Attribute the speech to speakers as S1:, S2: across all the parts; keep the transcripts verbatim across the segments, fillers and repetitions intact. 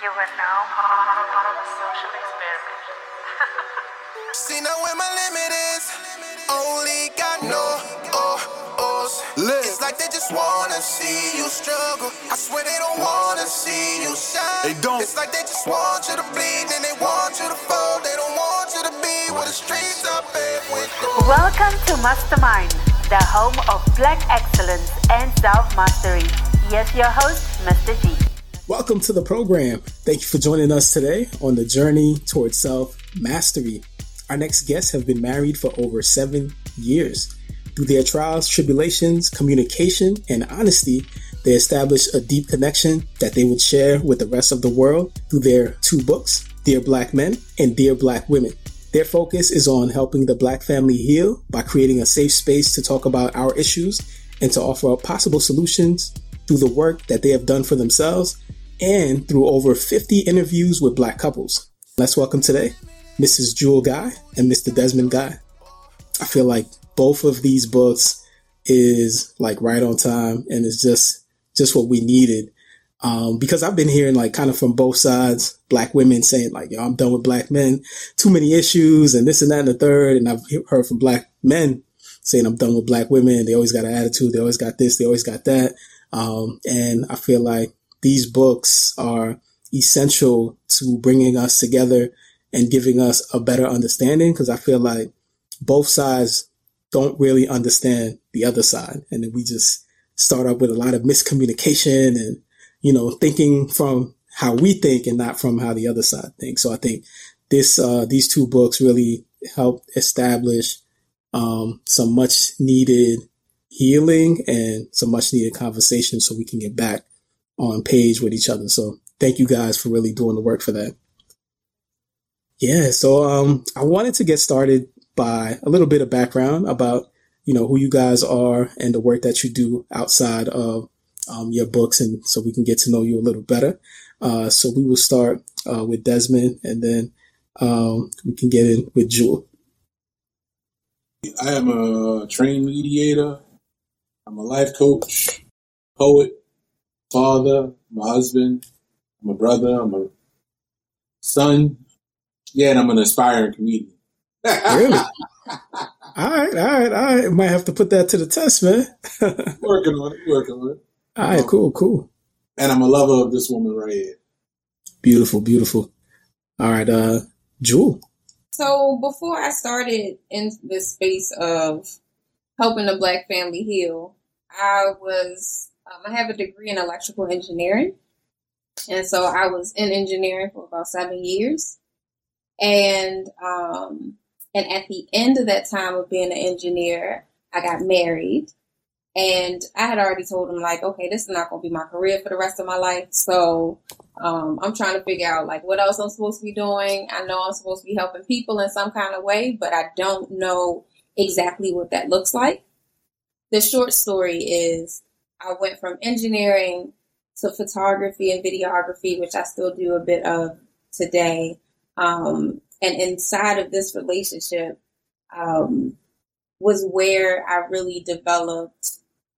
S1: You are now part of a social experiment.
S2: See now where my limit is. Only got no oh, ohs. It's like they just wanna see you struggle. I swear they don't wanna see you shine.
S3: They don't.
S2: It's like they just want you to bleed, and they want you to fall. They don't want you to be where the streets are paved with gold.
S1: Welcome to Mastermind, the home of Black excellence and self-mastery. Here's your host, Mister G.
S4: Welcome to the program. Thank you for joining us today on the journey towards self-mastery. Our next guests have been married for over seven years. Through their trials, tribulations, communication, and honesty, they established a deep connection that they would share with the rest of the world through their two books, Dear Black Men and Dear Black Women. Their focus is on helping the Black family heal by creating a safe space to talk about our issues and to offer up possible solutions through the work that they have done for themselves and through over fifty interviews with Black couples. Let's welcome today Missus Jewel Guy and Mister Desmond Guy. I feel like both of these books is like right on time, and it's just just what we needed. Um, because I've been hearing like kind of from both sides, Black women saying like, yo, I'm done with Black men, too many issues and this and that and the third. And I've heard from Black men saying I'm done with Black women. They always got an attitude. They always got this. They always got that. Um, and I feel like these books are essential to bringing us together and giving us a better understanding, because I feel like both sides don't really understand the other side. And then we just start up with a lot of miscommunication and, you know, thinking from how we think and not from how the other side thinks. So I think this, uh, these two books really help establish, um, some much needed healing and some much needed conversation so we can get back on page with each other. So thank you guys for really doing the work for that. Yeah. So, um, I wanted to get started by a little bit of background about, you know, who you guys are and the work that you do outside of, um, your books. And so we can get to know you a little better. Uh, so we will start, uh, with Desmond, and then, um, we can get in with Jewel.
S3: I am a trained mediator. I'm a life coach, poet, father, my husband, I'm a brother, I'm a son. Yeah, and I'm an aspiring comedian.
S4: Really? all right, all right, all right. Might have to put that to the test, man.
S3: Working on it, working on it.
S4: All right,
S3: um,
S4: cool, cool.
S3: And I'm a lover of this woman right here.
S4: Beautiful, beautiful. All right, uh, Jewel.
S5: So before I started in this space of helping the Black family heal, I was, um, I have a degree in electrical engineering. And so I was in engineering for about seven years. And, um, and at the end of that time of being an engineer, I got married, and I had already told him like, okay, this is not going to be my career for the rest of my life. So, um, I'm trying to figure out like what else I'm supposed to be doing. I know I'm supposed to be helping people in some kind of way, but I don't know exactly what that looks like. The short story is I went from engineering to photography and videography, which I still do a bit of today. Um, and inside of this relationship, um, was where I really developed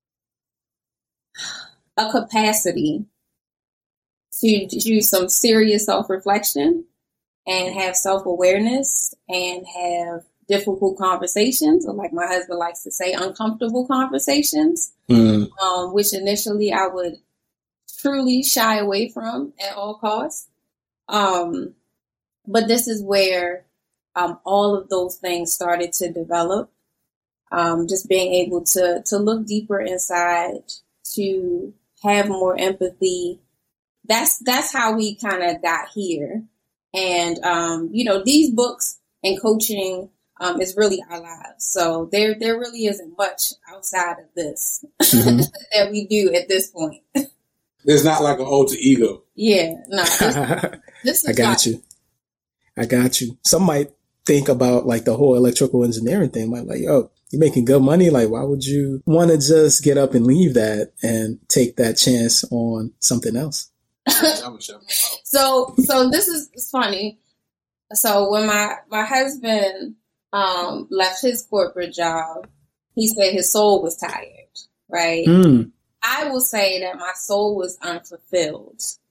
S5: a capacity to do some serious self-reflection and have self-awareness and have difficult conversations, or like my husband likes to say, uncomfortable conversations, mm. um, which initially I would truly shy away from at all costs. Um, But this is where um, all of those things started to develop. Um, just being able to to look deeper inside, to have more empathy. That's that's how we kind of got here. And um, you know, these books and coaching um, is really our lives. So there there really isn't much outside of this mm-hmm. that we do at this point.
S3: There's not like an alter ego.
S5: Yeah, no. This, this is
S4: I got
S5: like,
S4: you. I got you. Some might think about like the whole electrical engineering thing. Might like, oh, you're making good money. Like, why would you want to just get up and leave that and take that chance on something else?
S5: so, so this is funny. So when my, my husband, um, left his corporate job, he said his soul was tired, right? Mm. I will say that my soul was unfulfilled.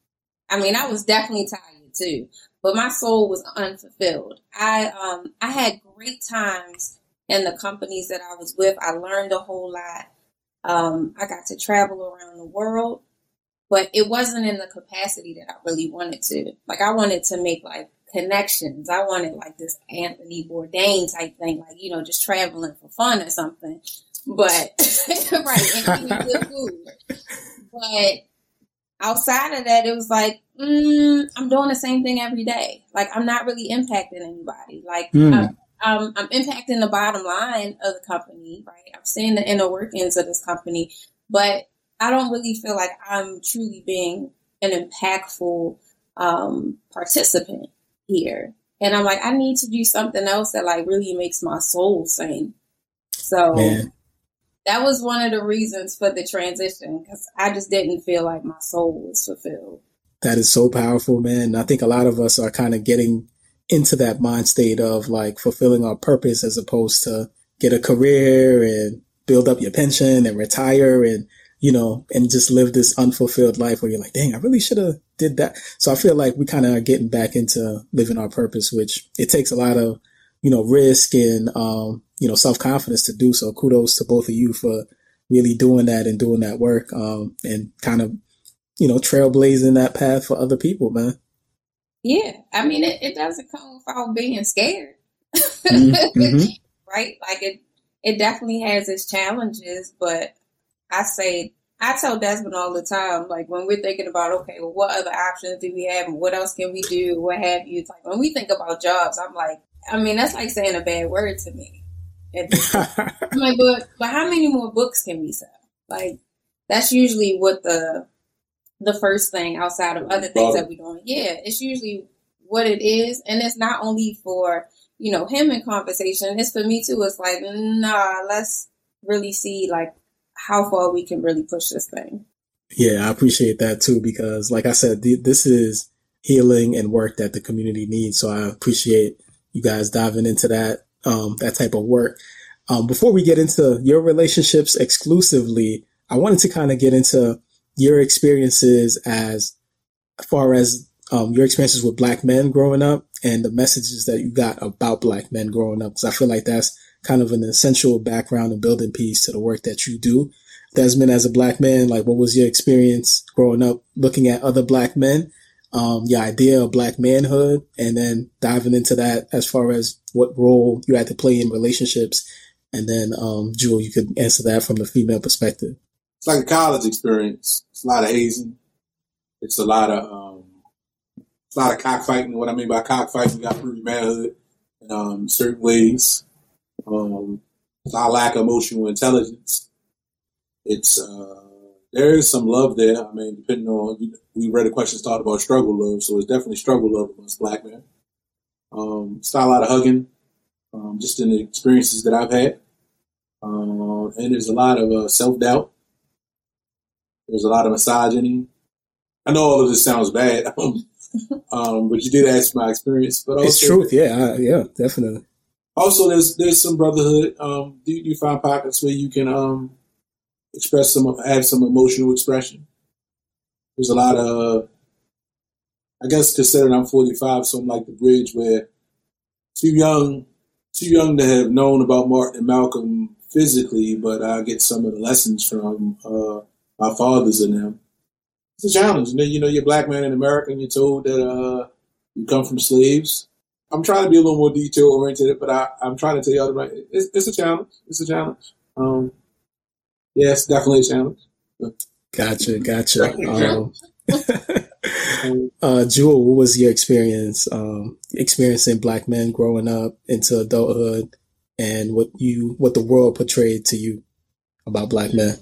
S5: I mean, I was definitely tired too, but my soul was unfulfilled. I um I had great times in the companies that I was with. I learned a whole lot. Um, I got to travel around the world, but it wasn't in the capacity that I really wanted to. Like, I wanted to make like connections. I wanted like this Anthony Bourdain type thing, like, you know, just traveling for fun or something. But right, and eating good food. But outside of that, it was like, mm, I'm doing the same thing every day. Like, I'm not really impacting anybody. Like, mm. I'm, I'm, I'm impacting the bottom line of the company, right? I'm seeing the inner workings of this company, but I don't really feel like I'm truly being an impactful um, participant here. And I'm like, I need to do something else that like really makes my soul sing. So Man. That was one of the reasons for the transition, because I just didn't feel like my soul was fulfilled.
S4: That is so powerful, man. I think a lot of us are kind of getting into that mind state of like fulfilling our purpose as opposed to get a career and build up your pension and retire and, you know, and just live this unfulfilled life where you're like, dang, I really should have did that. So I feel like we kind of are getting back into living our purpose, which it takes a lot of, you know, risk and, um, you know, self-confidence to do. So kudos to both of you for really doing that and doing that work, um, and kind of, you know, trailblazing that path for other people, man.
S5: Yeah. I mean, it, it doesn't come without being scared, mm-hmm. right? Like it, it definitely has its challenges, but I say, I tell Desmond all the time, like when we're thinking about, okay, well, what other options do we have and what else can we do? What have you? It's like when we think about jobs, I'm like, I mean, that's like saying a bad word to me. I'm like, but, but how many more books can we sell? Like, that's usually what the the first thing outside of other things that we're doing. Yeah, it's usually what it is. And it's not only for, you know, him in conversation. It's for me too. It's like, nah, let's really see like how far we can really push this thing.
S4: Yeah, I appreciate that too, because like I said, th- this is healing and work that the community needs. So I appreciate you guys diving into that, um, that type of work. Um, before we get into your relationships exclusively, I wanted to kind of get into your experiences as far as, um, your experiences with Black men growing up and the messages that you got about Black men growing up. Cause I feel like that's kind of an essential background and building piece to the work that you do. Desmond, as a Black man, like what was your experience growing up looking at other Black men? Um, your idea of Black manhood, and then diving into that as far as what role you had to play in relationships. And then, um, Jewel, you could answer that from the female perspective.
S3: It's like a college experience. It's a lot of hazing. It's a lot of, um, it's a lot of cockfighting. What I mean by cockfighting, you got to prove your manhood in um, certain ways. Um, it's a lack of emotional intelligence. It's, uh, there is some love there. I mean, depending on, we read a question talked about struggle love, so it's definitely struggle love amongst Black men. Um, it's not a lot of hugging, um, just in the experiences that I've had. Um, and there's a lot of uh, self-doubt. There's a lot of misogyny. I know all of this sounds bad, um, but you did ask my experience. But also,
S4: it's truth, yeah, I, yeah, definitely.
S3: Also, there's there's some brotherhood. Um, do you find pockets where you can um, express some, have some emotional expression? There's a lot of, I guess, considering I'm forty-five, so I'm like the bridge where too young, too young to have known about Martin and Malcolm physically, but I get some of the lessons from uh, my fathers and them. It's a challenge. And then, you know, you're a Black man in America and you're told that uh, you come from slaves. I'm trying to be a little more detail oriented, but I, I'm trying to tell y'all the right. It's, it's a challenge. It's a challenge. Um, yeah, it's definitely a challenge.
S4: Gotcha, gotcha. Um, uh, Jewel, what was your experience, um, experiencing Black men growing up into adulthood, and what you, what the world portrayed to you about Black men?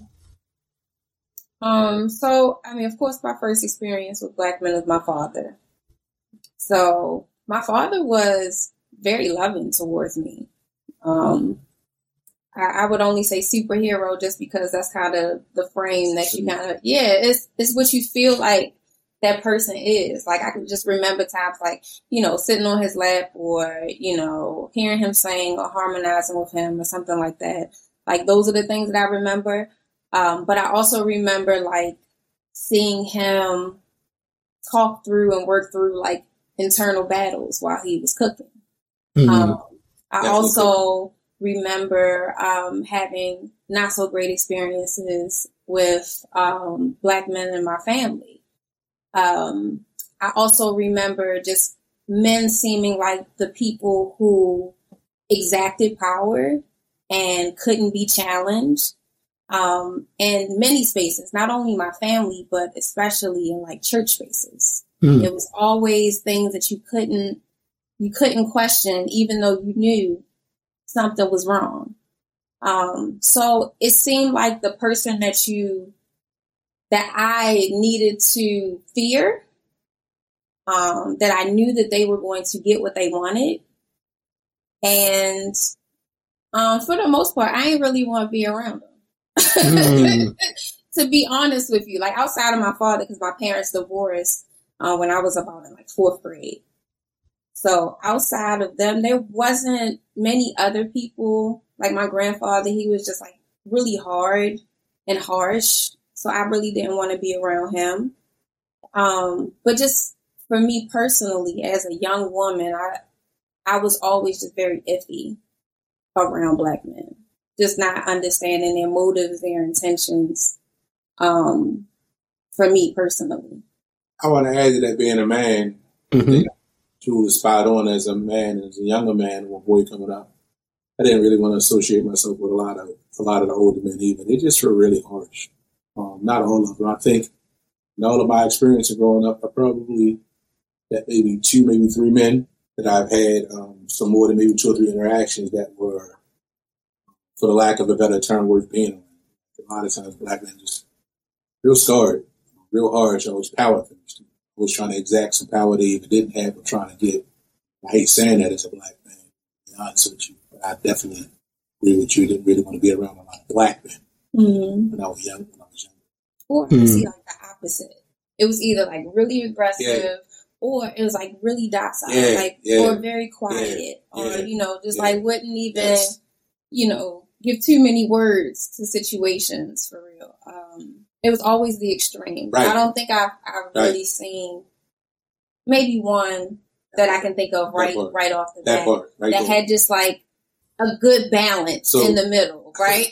S5: Um, so, I mean, of course, my first experience with Black men was my father. So, my father was very loving towards me. Um, I, I would only say superhero just because that's kind of the frame that you kind of, yeah, it's, it's what you feel like that person is. Like, I can just remember times like, you know, sitting on his lap or, you know, hearing him sing or harmonizing with him or something like that. Like, those are the things that I remember. Um, but I also remember like seeing him talk through and work through like internal battles while he was cooking.
S4: Mm-hmm.
S5: Um, I
S3: Definitely
S5: also remember um, having not so great experiences with um, Black men in my family. Um, I also remember just men seeming like the people who exacted power and couldn't be challenged um, in many spaces, not only my family, but especially in like church spaces.
S4: Mm.
S5: It was always things that you couldn't you couldn't question, even though you knew something was wrong. Um, so it seemed like the person that you that I needed to fear, um, that I knew that they were going to get what they wanted. And um, for the most part, I didn't really want to be around them. Mm. To be honest with you, like outside of my father, because my parents divorced uh, when I was about in like fourth grade. So outside of them, there wasn't many other people. Like my grandfather, he was just like really hard and harsh. So I really didn't want to be around him. Um, but just for me personally, as a young woman, I I was always just very iffy around Black men. Just not understanding their motives, their intentions, um, for me personally.
S3: I want to add to that, being a man,
S4: Mm-hmm.
S3: Jewel is spot on. As a man, as a younger man, or a boy coming up, I didn't really want to associate myself with a lot of a lot of the older men either. They just were really harsh. Um, not all of them. I think in all of my experience of growing up, I probably had maybe two, maybe three men that I've had um, some more than maybe two or three interactions that were, for the lack of a better term, worth being around. A lot of times, Black men just real scarred, real harsh, always power things. Always trying to exact some power they even didn't have, or trying to get. I hate saying that as a Black man, to be honest with you, but I definitely agree with you. Didn't really want to be around a lot of Black men
S5: Mm-hmm.
S3: when I was young. When I was young.
S5: Or
S4: Mm.
S5: see like the opposite. It was either like really aggressive,
S3: Yeah.
S5: or it was like really docile,
S3: Yeah,
S5: like
S3: yeah,
S5: or very quiet,
S3: yeah,
S5: or
S3: yeah,
S5: you know, just
S3: yeah.
S5: like wouldn't even,
S3: Yes.
S5: you know, give too many words to situations for real. Um, it was always the extreme.
S3: Right.
S5: I don't think I've I've
S3: Right.
S5: really seen maybe one that I can think of
S3: That
S5: right
S3: part.
S5: right off the
S3: That
S5: bat
S3: part, right
S5: that
S3: there.
S5: had just like a good balance
S3: So-
S5: in the middle, right?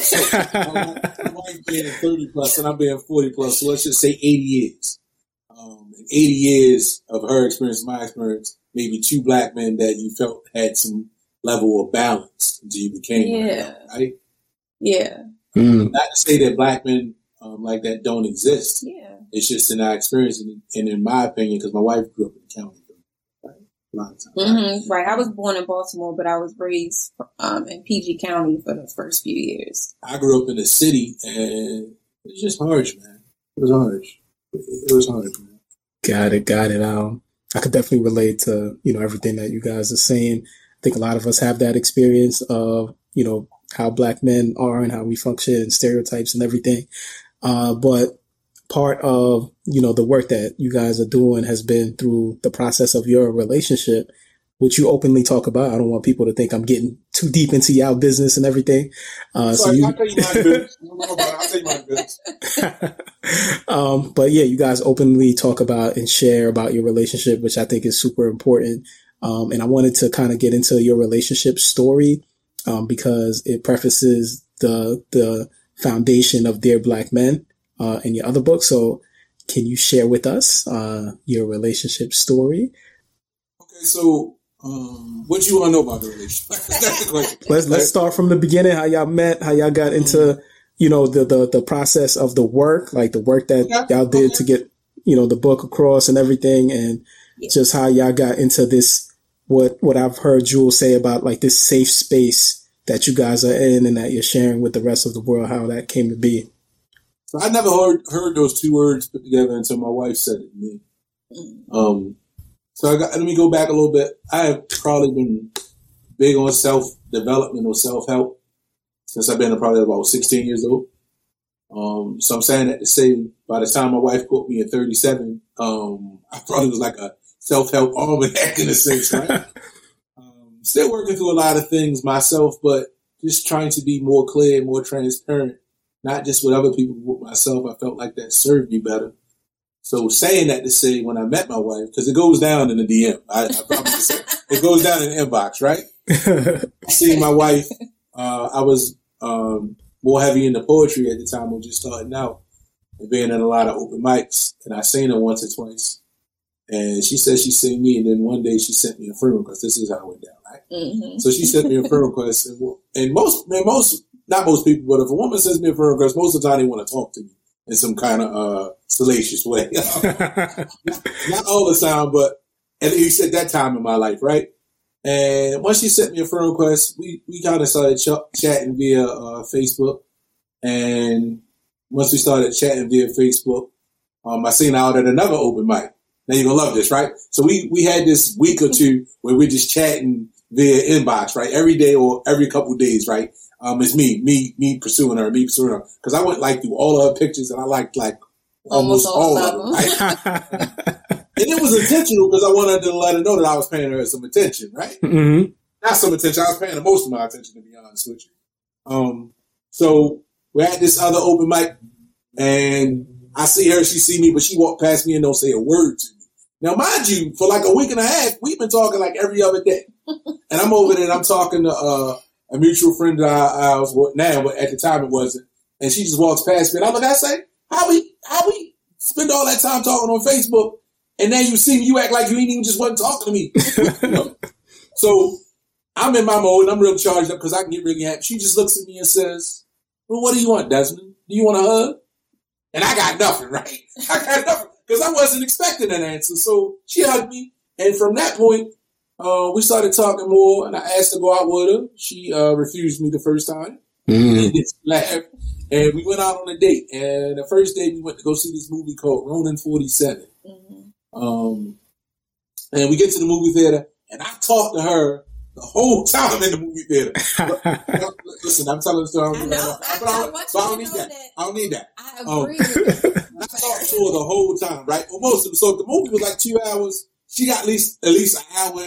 S3: My wife being thirty plus and I'm being forty plus, so let's just say eighty years. Um, in eighty years of her experience, my experience, maybe two Black men that you felt had some level of balance until you became
S5: Yeah.
S3: one, right?
S5: Yeah,
S4: Mm.
S3: Not to say that Black men um, like that don't exist.
S5: yeah.
S3: It's just in our experience, and, and in my opinion, because my wife grew up in the county, right? A lot of times.
S5: Mm-hmm. Right. I was born in Baltimore, but I was raised um, in P G County for the first few years.
S3: I grew up in the city, and it was just harsh, man. It was harsh. It, it was harsh, man.
S4: Got it, got it. Um, I could definitely relate to, you know, everything that you guys are saying. I think a lot of us have that experience of, you know, how Black men are and how we function and stereotypes and everything. Uh, but part of, you know, the work that you guys are doing has been through the process of your relationship, which you openly talk about. I don't want people to think I'm getting too deep into y'all business and everything. Uh, so
S3: Sorry,
S4: you,
S3: I'll tell you my business. No, no, no, I'll tell you my business.
S4: um, but yeah, you guys openly talk about and share about your relationship, which I think is super important. Um, and I wanted to kind of get into your relationship story, um, because it prefaces the, the foundation of Dear Black Men, uh, in your other book. So can you share with us, uh, your relationship story?
S3: Okay, so, um, what you want to know about the relationship? That's the question.
S4: Let's, let's start from the beginning, how y'all met, how y'all got into, you know, the, the, the process of the work, like the work that
S3: Okay,
S4: y'all did
S3: okay.
S4: to get, you know, the book across and everything. And
S5: Yeah.
S4: just how y'all got into this, what, what I've heard Jewel say about like this safe space that you guys are in and that you're sharing with the rest of the world, how that came to be.
S3: So I never heard heard those two words put together until my wife said it to me. Um, so I got, let me go back a little bit. I have probably been big on self development or self help since I've been probably about sixteen years old. Um, so I'm saying that to say, by the time my wife caught me at thirty-seven, um, I probably was like a self help almanac in a sense, right? um, still working through a lot of things myself, but just trying to be more clear, more transparent. Not just with other people, but with myself. I felt like that served me better. So saying that to say when I met my wife, because it goes down in the D M. I, I promise to say it goes down in the inbox, right? Seeing my wife, uh, I was um, more heavy into poetry at the time. I was just starting out and being in a lot of open mics, and I seen her once or twice. And she said she seen me, and then one day she sent me a friend request. This is how it went down, right? Mm-hmm. So she sent me a friend request, and, and most, man, most, not most people, but if a woman sends me a friend request, most of the time they want to talk to me in some kind of uh, salacious way. not, not all the time, but at least at that time in my life, right? And once she sent me a friend request, we, we kind of started ch- chatting via uh, Facebook. And once we started chatting via Facebook, um, I seen her out at another open mic. Now you're gonna love this, right? So we, we had this week or two where we're just chatting via inbox, right? Every day or every couple of days, right? Um, it's me, me, me pursuing her, me pursuing her. Cause I went like through all of her pictures and I liked like almost, almost all, all of them, right? And it was intentional because I wanted to let her know that I was paying her some attention, right? Mm-hmm. Not some attention. I was paying her most of my attention, to be honest with you. Um, so we're at this other open mic and I see her, she see me, but she walked past me and don't say a word to me. Now, mind you, for like a week and a half, we've been talking like every other day. And I'm over there and I'm talking to uh, a mutual friend that I, I was with now, but at the time it wasn't. And she just walks past me and I look, I say, how we, how we spend all that time talking on Facebook and then you see me, you act like you ain't even just wasn't talking to me. You know? So I'm in my mode and I'm real charged up because I can get really happy. She just looks at me and says, well, what do you want, Desmond? Do you want a hug? And I got nothing, right? I got nothing. Because I wasn't expecting an answer. So she hugged me. And from that point, uh, we started talking more. And I asked to go out with her. She uh, refused me the first time. Mm. And just laughed. And we went out on a date. And the first day we went to go see this movie called Ronin forty-seven. Mm-hmm. Um, and we get to the movie theater. And I talked to her the whole time in the movie theater. Listen, I'm telling the story. I, know, I, I, I, I, so I don't need that. that. I don't need that. I agree. Um, I talked to her the whole time, right? Well, most of them. So the movie was like two hours. She got at least at least an hour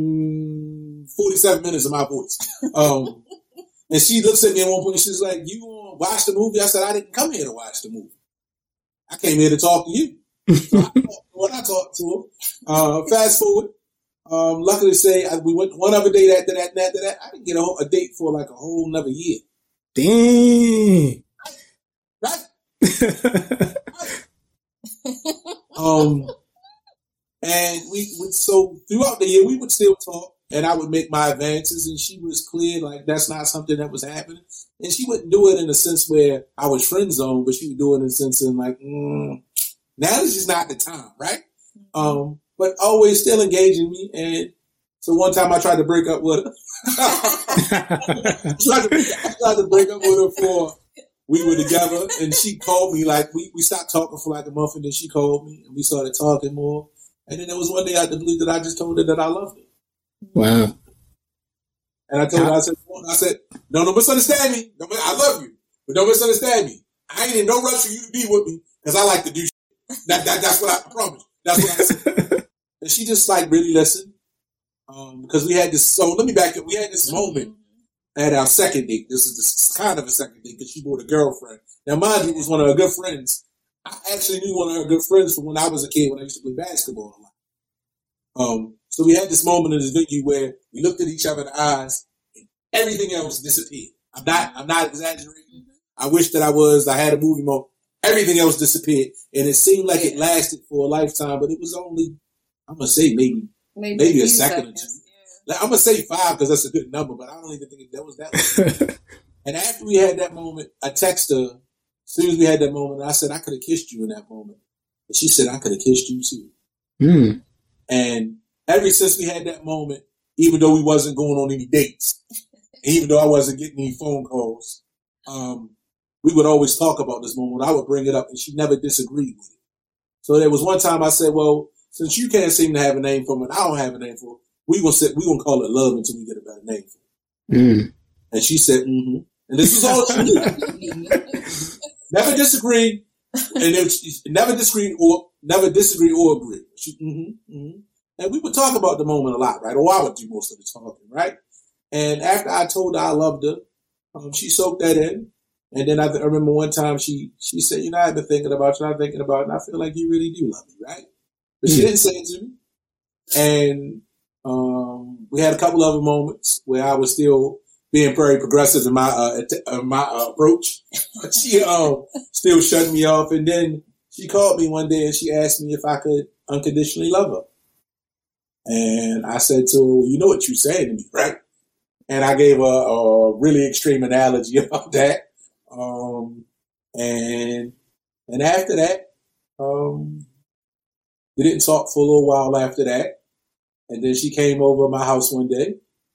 S3: and forty-seven minutes of my voice. Um, and she looks at me at one point and she's like, "You want to watch the movie?" I said, "I didn't come here to watch the movie. I came here to talk to you." So I talked to her, I talked to her. Uh, fast forward. Um, luckily to say, I, we went one other date after that, and after that, I didn't get a, whole, a date for like a whole another year.
S4: Dang.
S3: Right? Right. um, and we would, so throughout the year, we would still talk, and I would make my advances, and she was clear, like, that's not something that was happening. And she wouldn't do it in a sense where I was friend zone, but she would do it in a sense in like, mm, now this is not the time, right? Um, but always still engaging me. And so one time I tried to break up with her. I, tried to, I tried to break up with her for we were together. And she called me, like, we, we stopped talking for like a month. And then she called me and we started talking more. And then there was one day out the blue that I just told her that I loved her.
S4: Wow.
S3: And I told her, I said, I said, no, don't misunderstand me. Don't, I love you, but don't misunderstand me. I ain't in no rush for you to be with me because I like to do shit. That, that, that's what I, I promise. That's what I said. And she just like really listened. Um, because we had this, so let me back up. We had this moment at our second date. This is this kind of a second date because she brought a girlfriend. Now, mind you, it was one of her good friends. I actually knew one of her good friends from when I was a kid when I used to play basketball a lot. Um, so we had this moment in this venue where we looked at each other in the eyes and everything else disappeared. I'm not, I'm not exaggerating. I wish that I was. I had a movie moment. Everything else disappeared, and it seemed like it lasted for a lifetime, but it was only, I'm going to say maybe maybe, maybe a second seconds. or two. Yeah. Like, I'm going to say five because that's a good number, but I don't even think that was that long. And after we had that moment, I texted her, as soon as we had that moment, I said, I could have kissed you in that moment. And she said, I could have kissed you too. Mm. And ever since we had that moment, even though we wasn't going on any dates, even though I wasn't getting any phone calls, um, we would always talk about this moment. I would bring it up, and she never disagreed with it. So there was one time I said, well, since you can't seem to have a name for it, and I don't have a name for it, we gonna sit, we gonna call it love until we get a better name for it. Mm. And she said, mm-hmm. And this was all she did. Never disagreed, and it was, never disagreed or never disagreed or agree. She, mm-hmm, mm-hmm. And we would talk about the moment a lot, right? Or I would do most of the talking, right? And after I told her I loved her, um, she soaked that in. And then I, th- I remember one time she she said, you know, I've been thinking about you, I've been thinking about it, and I feel like you really do love me, right? But she didn't say it to me. And um, we had a couple other moments where I was still being very progressive in my uh, att- uh, my uh, approach. She um, still shut me off. And then she called me one day and she asked me if I could unconditionally love her. And I said to her, well, you know what you're saying to me, right? And I gave her a really extreme analogy about that. Um, and, and after that, um, we didn't talk for a little while after that. And then she came over to my house one day.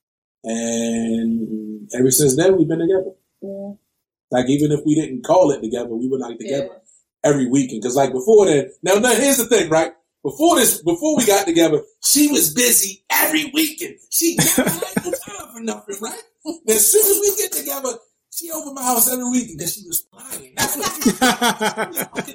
S3: And ever since then, we've been together. Yeah. Like, even if we didn't call it together, we were like together yeah. every weekend. Cause like before then, now, now here's the thing, right? Before this, before we got together, she was busy every weekend. She never had no time for nothing, right? And as soon as we get together, she opened my house every weekend because she was flying. That's what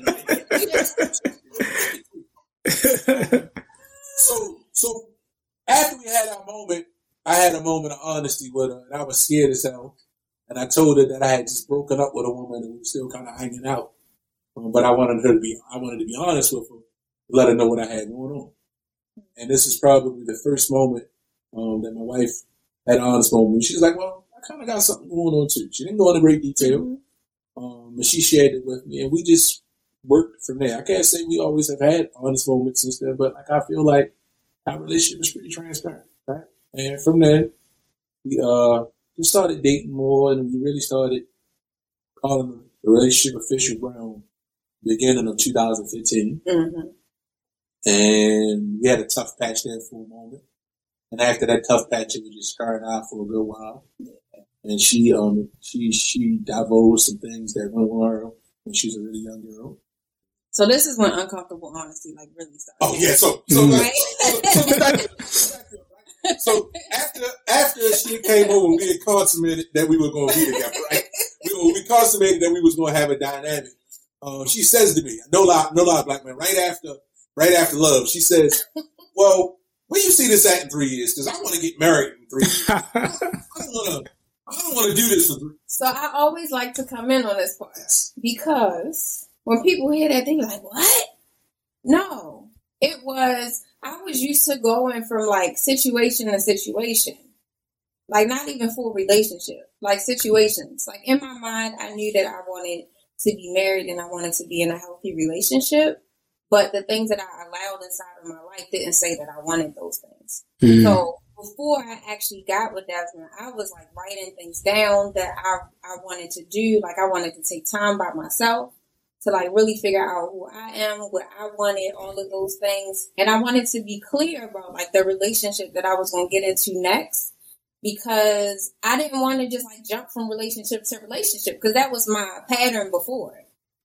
S3: she was. So, so after we had our moment, I had a moment of honesty with her, and I was scared as hell. And I told her that I had just broken up with a woman, and we were still kind of hanging out. Um, but I wanted her to be, I wanted to be honest with her, let her know what I had going on. And this is probably the first moment um, that my wife had an honest moment. She was like, "Well, I kind of got something going on too." She didn't go into great detail, um, but she shared it with me, and we just worked from there. I can't say we always have had honest moments since then, but like I feel like our relationship was pretty transparent, right? And from then, we uh just started dating more, and we really started calling the relationship official around the beginning of two thousand fifteen. Mm-hmm. And we had a tough patch there for a moment. And after that tough patch, it was just starting out for a good while. And she um she she divulged some things that went on her when she was a really young girl.
S5: So this is when uncomfortable honesty like really started.
S3: Oh yeah, so so right? like, so, so, so after after she came over, we had consummated that we were going to be together, right? We, we consummated that we was going to have a dynamic. Um, she says to me, no lie, no lie, black man. Right after, right after love, she says, "Well, where you see this at in three years? Because I want to get married in three years. I don't want to. I don't want to do this for three."
S5: So I always like to come in on this part because when people hear that, they be like, "What?" No, it was. I was used to going from like situation to situation, like not even full relationship, like situations. Like in my mind, I knew that I wanted to be married and I wanted to be in a healthy relationship. But the things that I allowed inside of my life didn't say that I wanted those things. Mm. So before I actually got with Desmond, I was like writing things down that I, I wanted to do. Like I wanted to take time by myself to like really figure out who I am, what I wanted, all of those things. And I wanted to be clear about like the relationship that I was going to get into next, because I didn't want to just like jump from relationship to relationship, because that was my pattern before.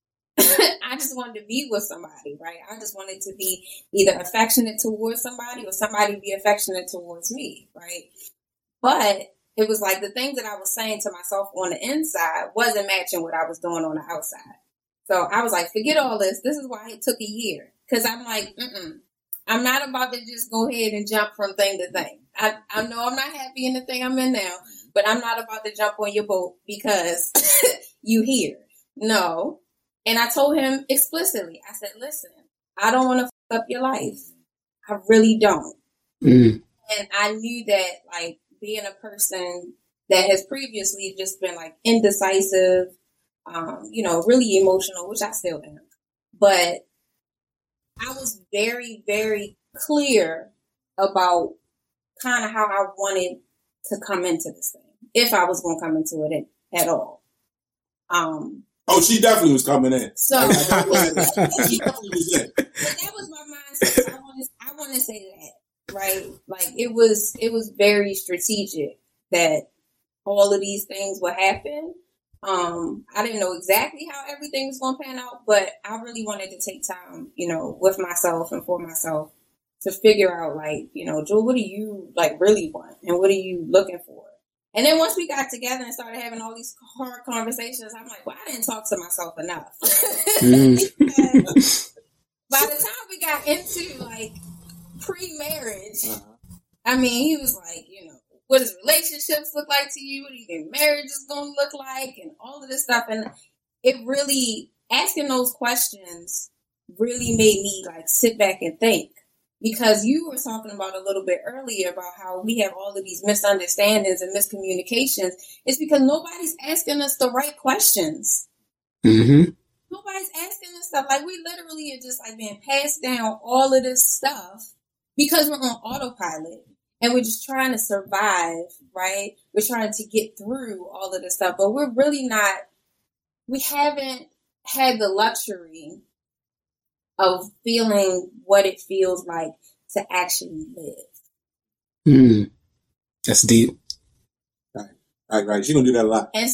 S5: I just wanted to be with somebody, right? I just wanted to be either affectionate towards somebody or somebody be affectionate towards me, right? But it was like the things that I was saying to myself on the inside wasn't matching what I was doing on the outside. So I was like, forget all this. This is why it took a year. Because I'm like, mm-mm. I'm not about to just go ahead and jump from thing to thing. I, I know I'm not happy in the thing I'm in now, but I'm not about to jump on your boat because you here. No. And I told him explicitly, I said, listen, I don't want to fuck up your life. I really don't. Mm. And I knew that, like, being a person that has previously just been, like, indecisive, um, you know, really emotional, which I still am. But I was very, very clear about kind of how I wanted to come into this thing, if I was going to come into it at, at all. Um,
S3: Oh, she definitely was coming in.
S5: So
S3: like, she definitely was in.
S5: But that was my mindset. So I want to, I want to say that, right? Like it was, it was very strategic that all of these things would happen. Um, I didn't know exactly how everything was going to pan out, but I really wanted to take time, you know, with myself and for myself to figure out, like, you know, Jewel, what do you like really want, and what are you looking for? And then once we got together and started having all these hard conversations, I'm like, well, I didn't talk to myself enough. Mm. By the time we got into like pre-marriage, uh-huh. I mean, he was like, you know, what does relationships look like to you? What do you think marriage is going to look like? And all of this stuff. And it really, asking those questions really made me like sit back and think. Because you were talking about a little bit earlier about how we have all of these misunderstandings and miscommunications. It's because nobody's asking us the right questions.
S4: Mm-hmm.
S5: Nobody's asking us stuff. Like, we literally are just like being passed down all of this stuff because we're on autopilot and we're just trying to survive, right? We're trying to get through all of this stuff, but we're really not, we haven't had the luxury of feeling what it feels like to actually live.
S4: Mm. That's deep.
S3: Right, right, right. You're gonna do that a lot.
S5: And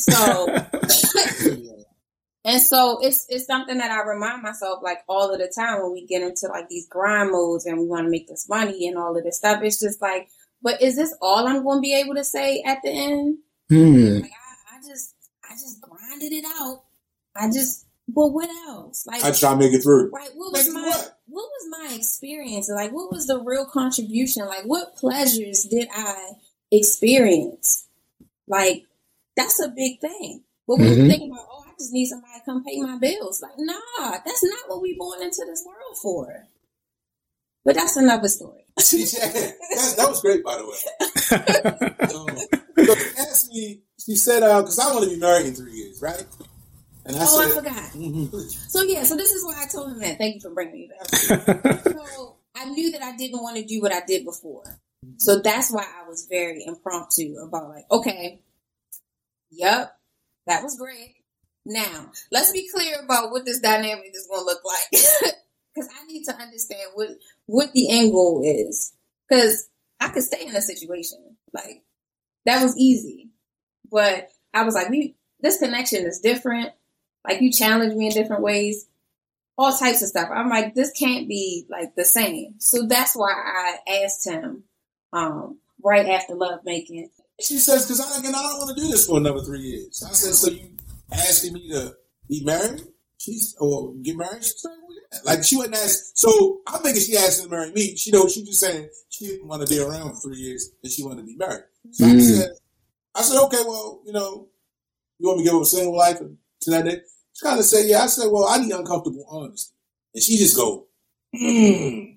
S5: so, and so it's it's something that I remind myself like all of the time when we get into like these grind modes and we want to make this money and all of this stuff. It's just like, but is this all I'm going to be able to say at the end?
S4: Mm.
S5: Like I, I just, I just grinded it out. I just. But what else? Like
S3: I try to make it through.
S5: Right. What was
S3: make
S5: my
S3: what?
S5: what was my experience? Like what was the real contribution? Like what pleasures did I experience? Like that's a big thing. But when mm-hmm. you think about, oh, I just need somebody to come pay my bills. Like, nah, that's not what we born into this world for. But that's another story.
S3: that, that was great, by the way. um, so she asked me, she said, because uh, I want to be married in three years, right? And I
S5: oh,
S3: said,
S5: I forgot. Mm-hmm. So, yeah, so this is why I told him that. Thank you for bringing me that. So, I knew that I didn't want to do what I did before. So, that's why I was very impromptu about, like, okay, yep, that was great. Now, let's be clear about what this dynamic is going to look like. Because I need to understand what, what the end goal is. Because I could stay in a situation. Like, that was easy. But I was like, we this connection is different. Like, you challenge me in different ways, all types of stuff. I'm like, this can't be, like, the same. So that's why I asked him um, right after lovemaking.
S3: She says, because I, again, I don't want to do this for another three years. I said, so you asking me to be married? She's or get married? She's like, well, yeah. Like, she wasn't asked. So I'm thinking she asked to marry me. She know she just saying she didn't want to be around for three years and she wanted to be married. So mm. I said, I said, okay, well, you know, you want me to give up a single life and to that day? She kind of said, yeah. I said, well, I need uncomfortable honesty. And she just go, hmm.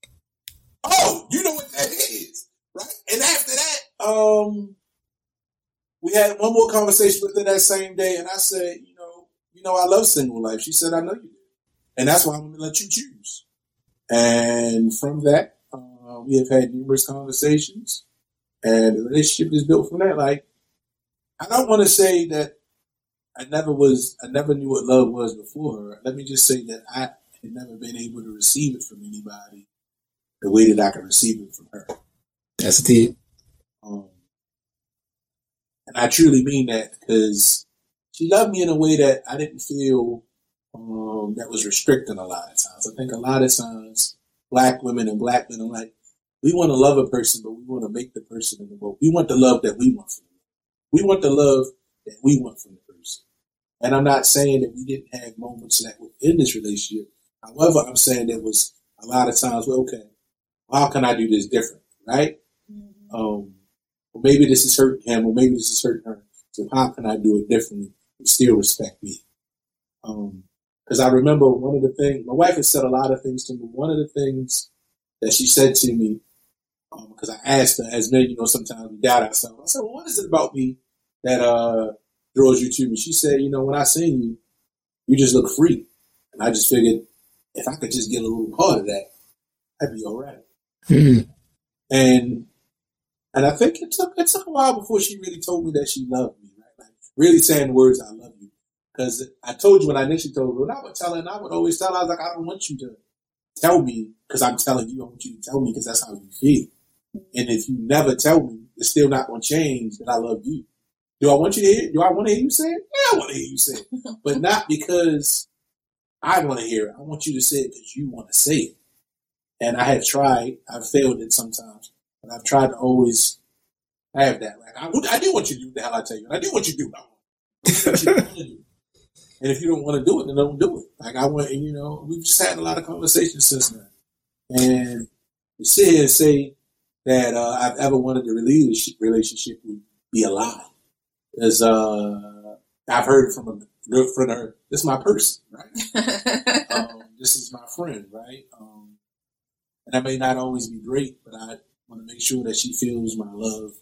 S3: Oh, you know what that is, right? And after that, um, we had one more conversation within that same day, and I said, you know, you know, I love single life. She said, I know you do. And that's why I'm going to let you choose. And from that, uh, we have had numerous conversations, and the relationship is built from that. Like, I don't want to say that I never was, I never knew what love was before her. Let me just say that I had never been able to receive it from anybody the way that I could receive it from her.
S4: That's deep.
S3: Um, and I truly mean that because she loved me in a way that I didn't feel um, that was restricting a lot of times. I think a lot of times black women and black men are like, we want to love a person, but we want to make the person in the world. We want the love that we want from them. We want the love that we want from the person. And I'm not saying that we didn't have moments that were in this relationship. However, I'm saying there was a lot of times where, okay, how can I do this different, right? Mm-hmm. Um, or maybe this is hurting him, or maybe this is hurting her. So how can I do it differently and still respect me? Um, because I remember one of the things, my wife has said a lot of things to me. One of the things that she said to me, because um, I asked her, as men, you know, sometimes we doubt ourselves. I said, well, what is it about me that uh, draws you to me? She said, you know, when I sing you, you just look free. And I just figured if I could just get a little part of that, I'd be all right. Mm-hmm. And and I think it took it took a while before she really told me that she loved me, right? Like really saying the words "I love you." Because I told you when I initially told her, when I would tell her, and I would always tell her, I was like, I don't want you to tell me because I'm telling you. I want you to tell me because that's how you feel. And if you never tell me, it's still not going to change that I love you. Do I want you to hear? Do I want to hear you say it? Yeah, I want to hear you say it, but not because I want to hear it. I want you to say it because you want to say it. And I have tried, I've failed it sometimes, but I've tried to always have that. Like, I, I do want you to do the hell I tell you. And I do want you to do what I want you to do. And if you don't want to do it, then don't do it. Like, I want, you know, we've just had a lot of conversations since then. And to sit here and say, that uh, I've ever wanted the relationship relationship would be a lie. As uh, I've heard it from a good friend of her, this is my person, right? um, this is my friend, right? Um, and that may not always be great, but I want to make sure that she feels my love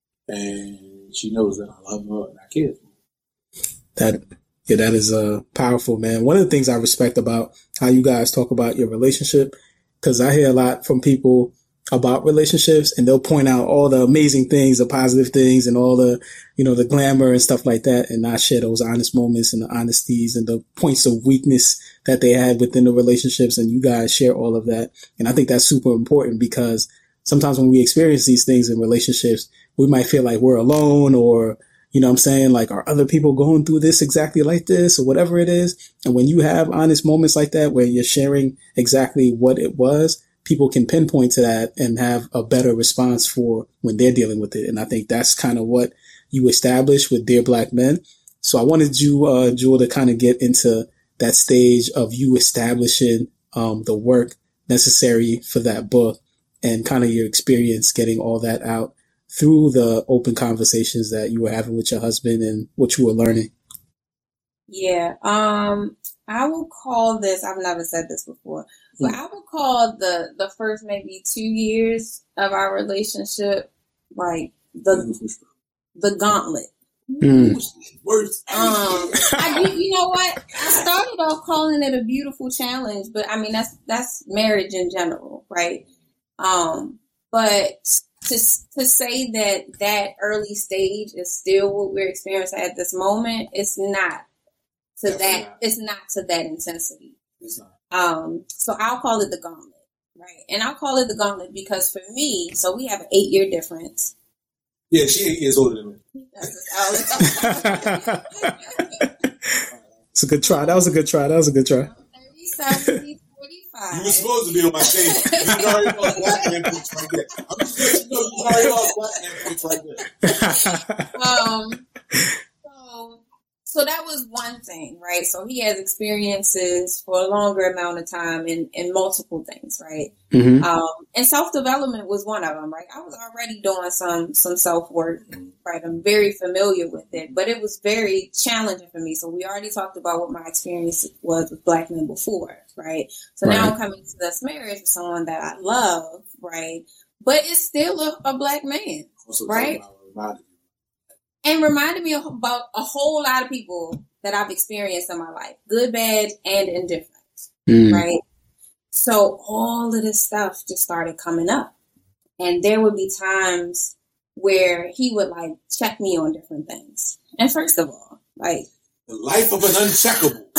S3: and she knows that I love her and I care for her.
S4: That, yeah, that is uh, powerful, man. One of the things I respect about how you guys talk about your relationship, because I hear a lot from people about relationships and they'll point out all the amazing things, the positive things and all the, you know, the glamour and stuff like that. And not share those honest moments and the honesties and the points of weakness that they had within the relationships. And you guys share all of that. And I think that's super important because sometimes when we experience these things in relationships, we might feel like we're alone or, you know what I'm saying? Like, are other people going through this exactly like this or whatever it is? And when you have honest moments like that, where you're sharing exactly what it was, people can pinpoint to that and have a better response for when they're dealing with it. And I think that's kind of what you established with Dear Black Men. So I wanted you, uh, Jewel, to kind of get into that stage of you establishing um, the work necessary for that book and kind of your experience getting all that out through the open conversations that you were having with your husband and what you were learning.
S5: Yeah. Um, I will call this, I've never said this before, but I would call the, the first maybe two years of our relationship like the the gauntlet.
S4: Mm.
S5: Um, I do, you know what? I started off calling it a beautiful challenge, but I mean that's that's marriage in general, right? Um, but to to say that that early stage is still what we're experiencing at this moment, it's not to that's that. Not. It's not to that intensity.
S3: It's not.
S5: Um, so I'll call it the gauntlet, right? And I'll call it the gauntlet because for me, so we have an eight year difference.
S3: Yeah, she eight years older than me.
S4: It's a good try. That was a good try. That was a good try.
S5: thirty-seven, forty-five.
S3: You were supposed to be on my team. You already lost black man points right there. I'm just letting you know you already lost black man points right there.
S5: Um, so, so that was one thing, right? So he has experiences for a longer amount of time in, in multiple things, right?
S4: Mm-hmm.
S5: Um, and self-development was one of them, right? I was already doing some, some self-work, right? I'm very familiar with it, but it was very challenging for me. So we already talked about what my experience was with black men before, right? So
S4: right.
S5: now I'm coming to this marriage with someone that I love, right? But it's still a, a black man,
S3: Also
S5: right? And reminded me of, about a whole lot of people that I've experienced in my life, good, bad, and indifferent,
S4: mm.
S5: right? So all of this stuff just started coming up. And there would be times where he would like check me on different things. And first of all, like
S3: the life of an uncheckable.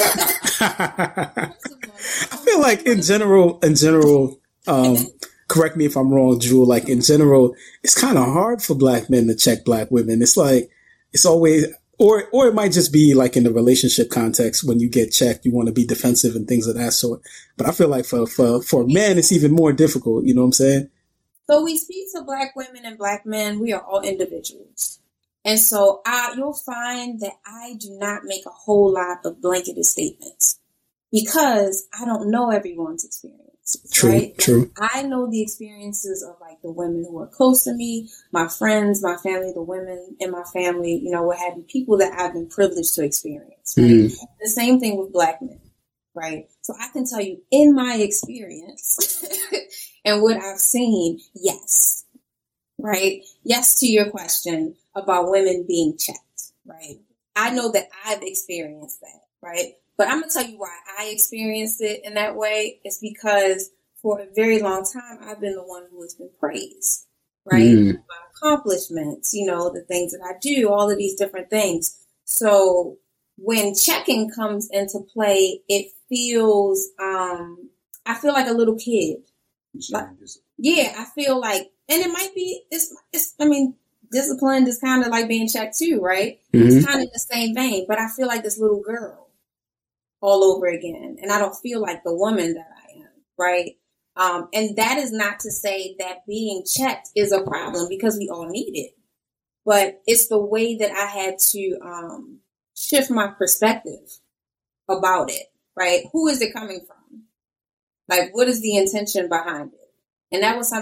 S4: I feel like in general, in general, um, correct me if I'm wrong, Jewel, like in general, it's kind of hard for black men to check black women. It's like, it's always, or, or it might just be like in the relationship context when you get checked, you want to be defensive and things of that sort. But I feel like for, for, for men, it's even more difficult. You know what I'm saying?
S5: So we speak to black women and black men. We are all individuals. And so I, you'll find that I do not make a whole lot of blanketed statements because I don't know everyone's experience.
S4: True,
S5: right?
S4: true.
S5: I know the experiences of like the women who are close to me, my friends, my family, the women in my family, you know, what have you, people that I've been privileged to experience. Right?
S4: Mm.
S5: The same thing with black men, right? So I can tell you in my experience and what I've seen, yes, right? Yes to your question about women being checked, right? I know that I've experienced that, right? But I'm going to tell you why I experienced it in that way. It's because for a very long time, I've been the one who has been praised, right?
S4: Mm.
S5: My accomplishments, you know, the things that I do, all of these different things. So when checking comes into play, it feels, um, I feel like a little kid. Like, yeah, I feel like, and it might be, it's, it's I mean, discipline is kind of like being checked too, right?
S4: Mm-hmm.
S5: It's kind of the same vein, but I feel like this little girl all over again. And I don't feel like the woman that I am, right? Um, and that is not to say that being checked is a problem because we all need it. But it's the way that I had to um, shift my perspective about it, right? Who is it coming from? Like, what is the intention behind it? And that was something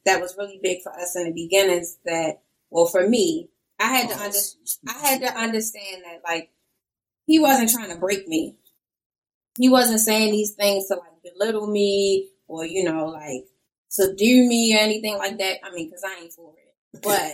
S5: that was really big for us in the beginning is that, well, for me, I had to under, I had to understand that, like, he wasn't trying to break me. He wasn't saying these things to, like, belittle me or, you know, like, subdue me or anything like that. I mean, because I ain't for it. But,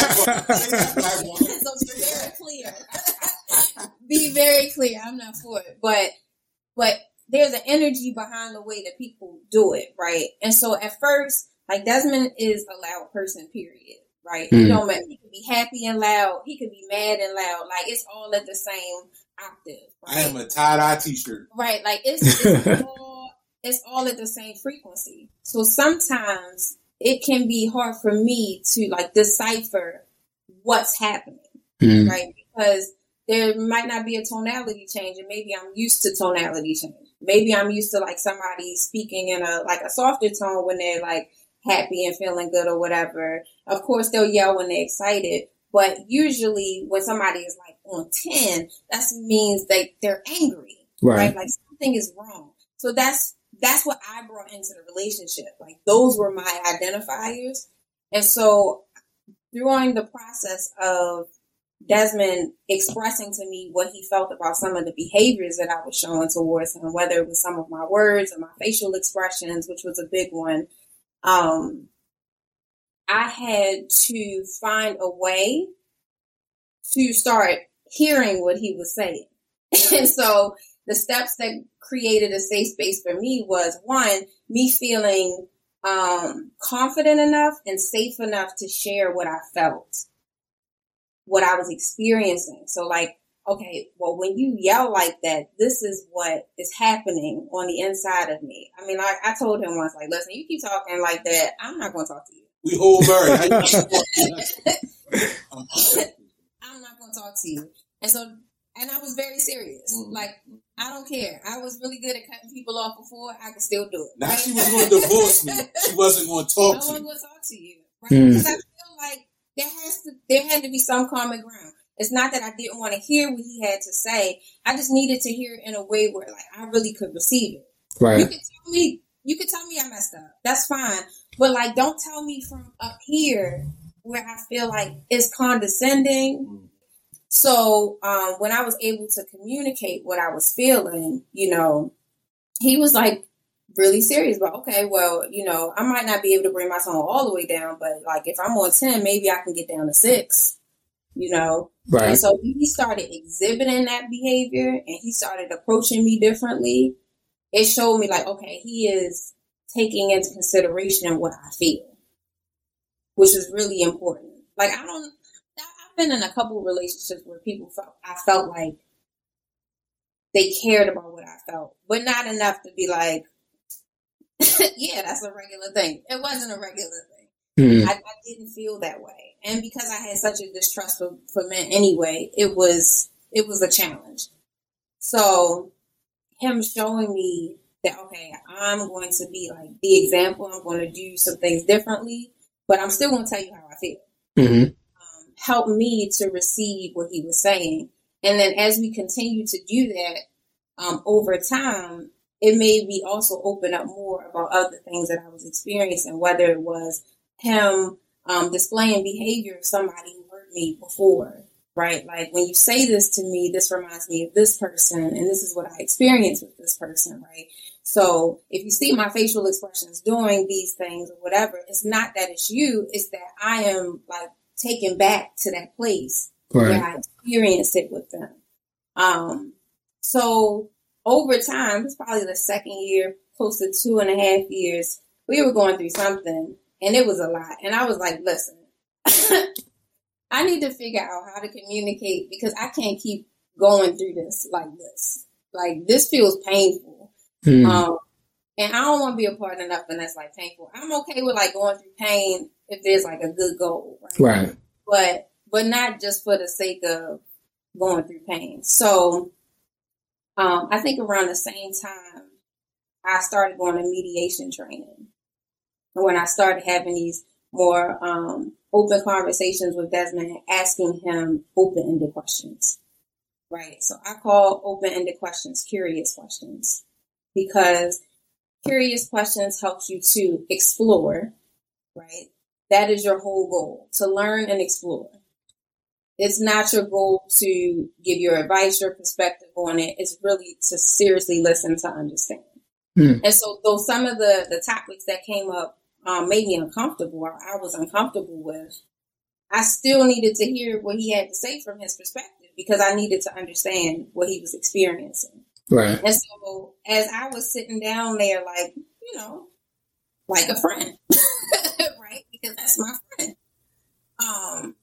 S5: so be very clear. Be very clear. I'm not for it. But, but there's an energy behind the way that people do it, right? And so at first, like, Desmond is a loud person, period. Right? Mm. It don't matter. He could be happy and loud. He could be mad and loud. Like, it's all at the same octave. Right?
S3: I am a tie-dye t-shirt.
S5: Right. Like, it's, it's, all, it's all at the same frequency. So sometimes it can be hard for me to, like, decipher what's happening. Mm. Right? Because there might not be a tonality change, and maybe I'm used to tonality change. Maybe I'm used to, like, somebody speaking in a, like, a softer tone when they're, like, happy and feeling good or whatever. Of course, they'll yell when they're excited, but usually when somebody is like on ten, that means that they're angry, right? right? Like something is wrong. So that's that's what I brought into the relationship. Like those were my identifiers. And so during the process of Desmond expressing to me what he felt about some of the behaviors that I was showing towards him, whether it was some of my words or my facial expressions, which was a big one, Um, I had to find a way to start hearing what he was saying. And so the steps that created a safe space for me was, one, me feeling um, confident enough and safe enough to share what I felt, what I was experiencing. So like, okay, well, when you yell like that, this is what is happening on the inside of me. I mean, I, I told him once, like, listen, you keep talking like that, I'm not going to talk to you.
S3: We whole married.
S5: I'm not going to talk to you. And so, and I was very serious. Mm. Like, I don't care. I was really good at cutting people off before. I could still do it.
S3: Now right? She was going to divorce me. She wasn't going to talk
S5: I
S3: to
S5: you. I
S3: wasn't
S5: going to talk to you. Right? Mm. Because I feel like there has to, there had to be some common ground. It's not that I didn't want to hear what he had to say. I just needed to hear it in a way where, like, I really could receive it.
S4: Right.
S5: You could tell me, you could tell me I messed up. That's fine. But, like, don't tell me from up here where I feel like it's condescending. So, um, when I was able to communicate what I was feeling, you know, he was, like, really serious about, okay, well, you know, I might not be able to bring my tone all the way down, but, like, if I'm on ten, maybe I can get down to six, you know.
S4: Right.
S5: And so he started exhibiting that behavior and he started approaching me differently. It showed me like, okay, he is taking into consideration what I feel, which is really important. Like, I don't, I've been in a couple of relationships where people felt, I felt like they cared about what I felt, but not enough to be like, yeah, that's a regular thing. It wasn't a regular thing. Mm-hmm. I, I didn't feel that way. And because I had such a distrust for, for men anyway, it was it was a challenge. So him showing me that, okay, I'm going to be like the example. I'm going to do some things differently, but I'm still going to tell you how I feel.
S4: Mm-hmm.
S5: Um, helped me to receive what he was saying. And then as we continue to do that um, over time, it made me also open up more about other things that I was experiencing, whether it was him um, displaying behavior of somebody who hurt me before, right? Like, when you say this to me, this reminds me of this person, and this is what I experienced with this person, right? So if you see my facial expressions doing these things or whatever, it's not that it's you, it's that I am, like, taken back to that place right. where I experienced it with them. Um, so over time, it's probably the second year, close to two and a half years, we were going through something. And it was a lot. And I was like, listen, I need to figure out how to communicate because I can't keep going through this like this. Like, this feels painful. Mm. Um, and I don't want to be a part of nothing that's, like, painful. I'm okay with, like, going through pain if there's, like, a good goal. Right.
S4: Right.
S5: But, but not just for the sake of going through pain. So um, I think around the same time, I started going to mediation training. When I started having these more um, open conversations with Desmond, asking him open-ended questions, right? So I call open-ended questions curious questions because curious questions helps you to explore right? That is your whole goal, to learn and explore. It's not your goal to give your advice, your perspective on it. It's really to seriously listen to understand. Mm. And so, though some of the, the topics that came up um, made me uncomfortable, or I was uncomfortable with, I still needed to hear what he had to say from his perspective because I needed to understand what he was experiencing.
S4: Right.
S5: And so, as I was sitting down there, like, you know, like a friend, right? Because that's my friend. Um,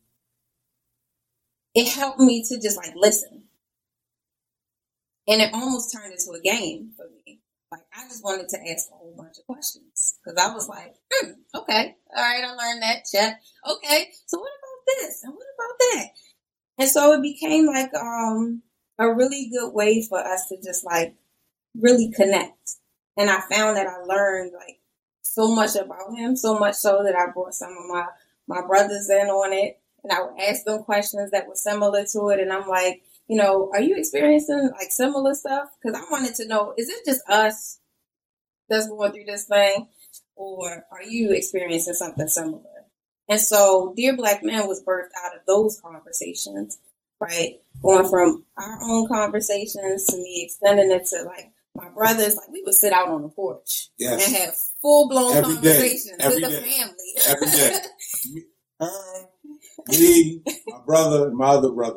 S5: it helped me to just like listen. And it almost turned into a game for me. Like, I just wanted to ask a whole bunch of questions because I was like, hmm, okay, all right, I learned that. Check. Okay, so what about this? And what about that? And so it became like um, a really good way for us to just like really connect. And I found that I learned like so much about him, so much so that I brought some of my, my brothers in on it. And I would ask them questions that were similar to it. And I'm like, you know, are you experiencing like similar stuff? Because I wanted to know, is it just us that's going through this thing? Or are you experiencing something similar? And so Dear Black Men was birthed out of those conversations, right? Going from our own conversations to me extending it to like my brothers. Like we would sit out on the porch yes. and have full-blown Every conversations
S3: day. Every
S5: with
S3: day.
S5: the family.
S3: Every day. Her, me, my brother, and my other brother.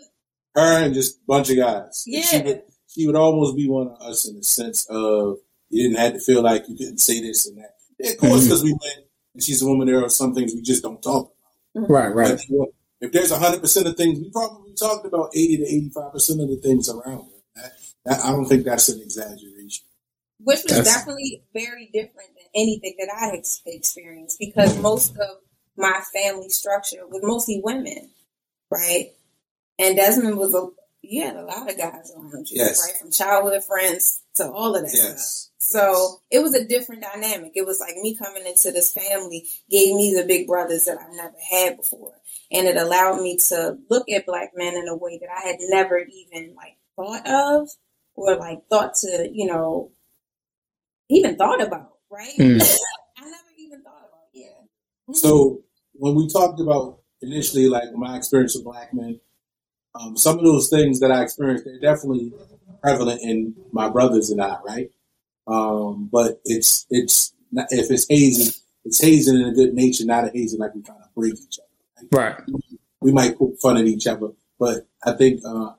S3: Her and just a bunch of guys.
S5: Yeah.
S3: She would, she would almost be one of us in the sense of you didn't have to feel like you couldn't say this and that. And of course, because mm-hmm. we went and she's a woman, there are some things we just don't talk about.
S4: Right, right.
S3: But if there's one hundred percent of things, we probably talked about eighty to eighty-five percent of the things around her. That, that, I don't think that's an exaggeration.
S5: Which was
S3: that's,
S5: definitely very different than anything that I had experienced because most of my family structure was mostly women, right? And Desmond was a, you had a lot of guys around you,
S3: yes.
S5: right? From childhood friends to all of that
S3: yes.
S5: stuff. So it was a different dynamic. It was like me coming into this family gave me the big brothers that I never had before. And it allowed me to look at Black men in a way that I had never even like thought of or like thought to, you know, even thought about, right? Mm. I never even thought about it. Yeah.
S3: So when we talked about initially, like my experience with Black men, um, some of those things that I experienced, they're definitely prevalent in my brothers and I, right? Um, but it's, it's not, if it's hazing, it's hazing in a good nature, not a hazing like we're trying to break each other.
S4: Right.
S3: right. We might poke fun at each other, but I think, uh,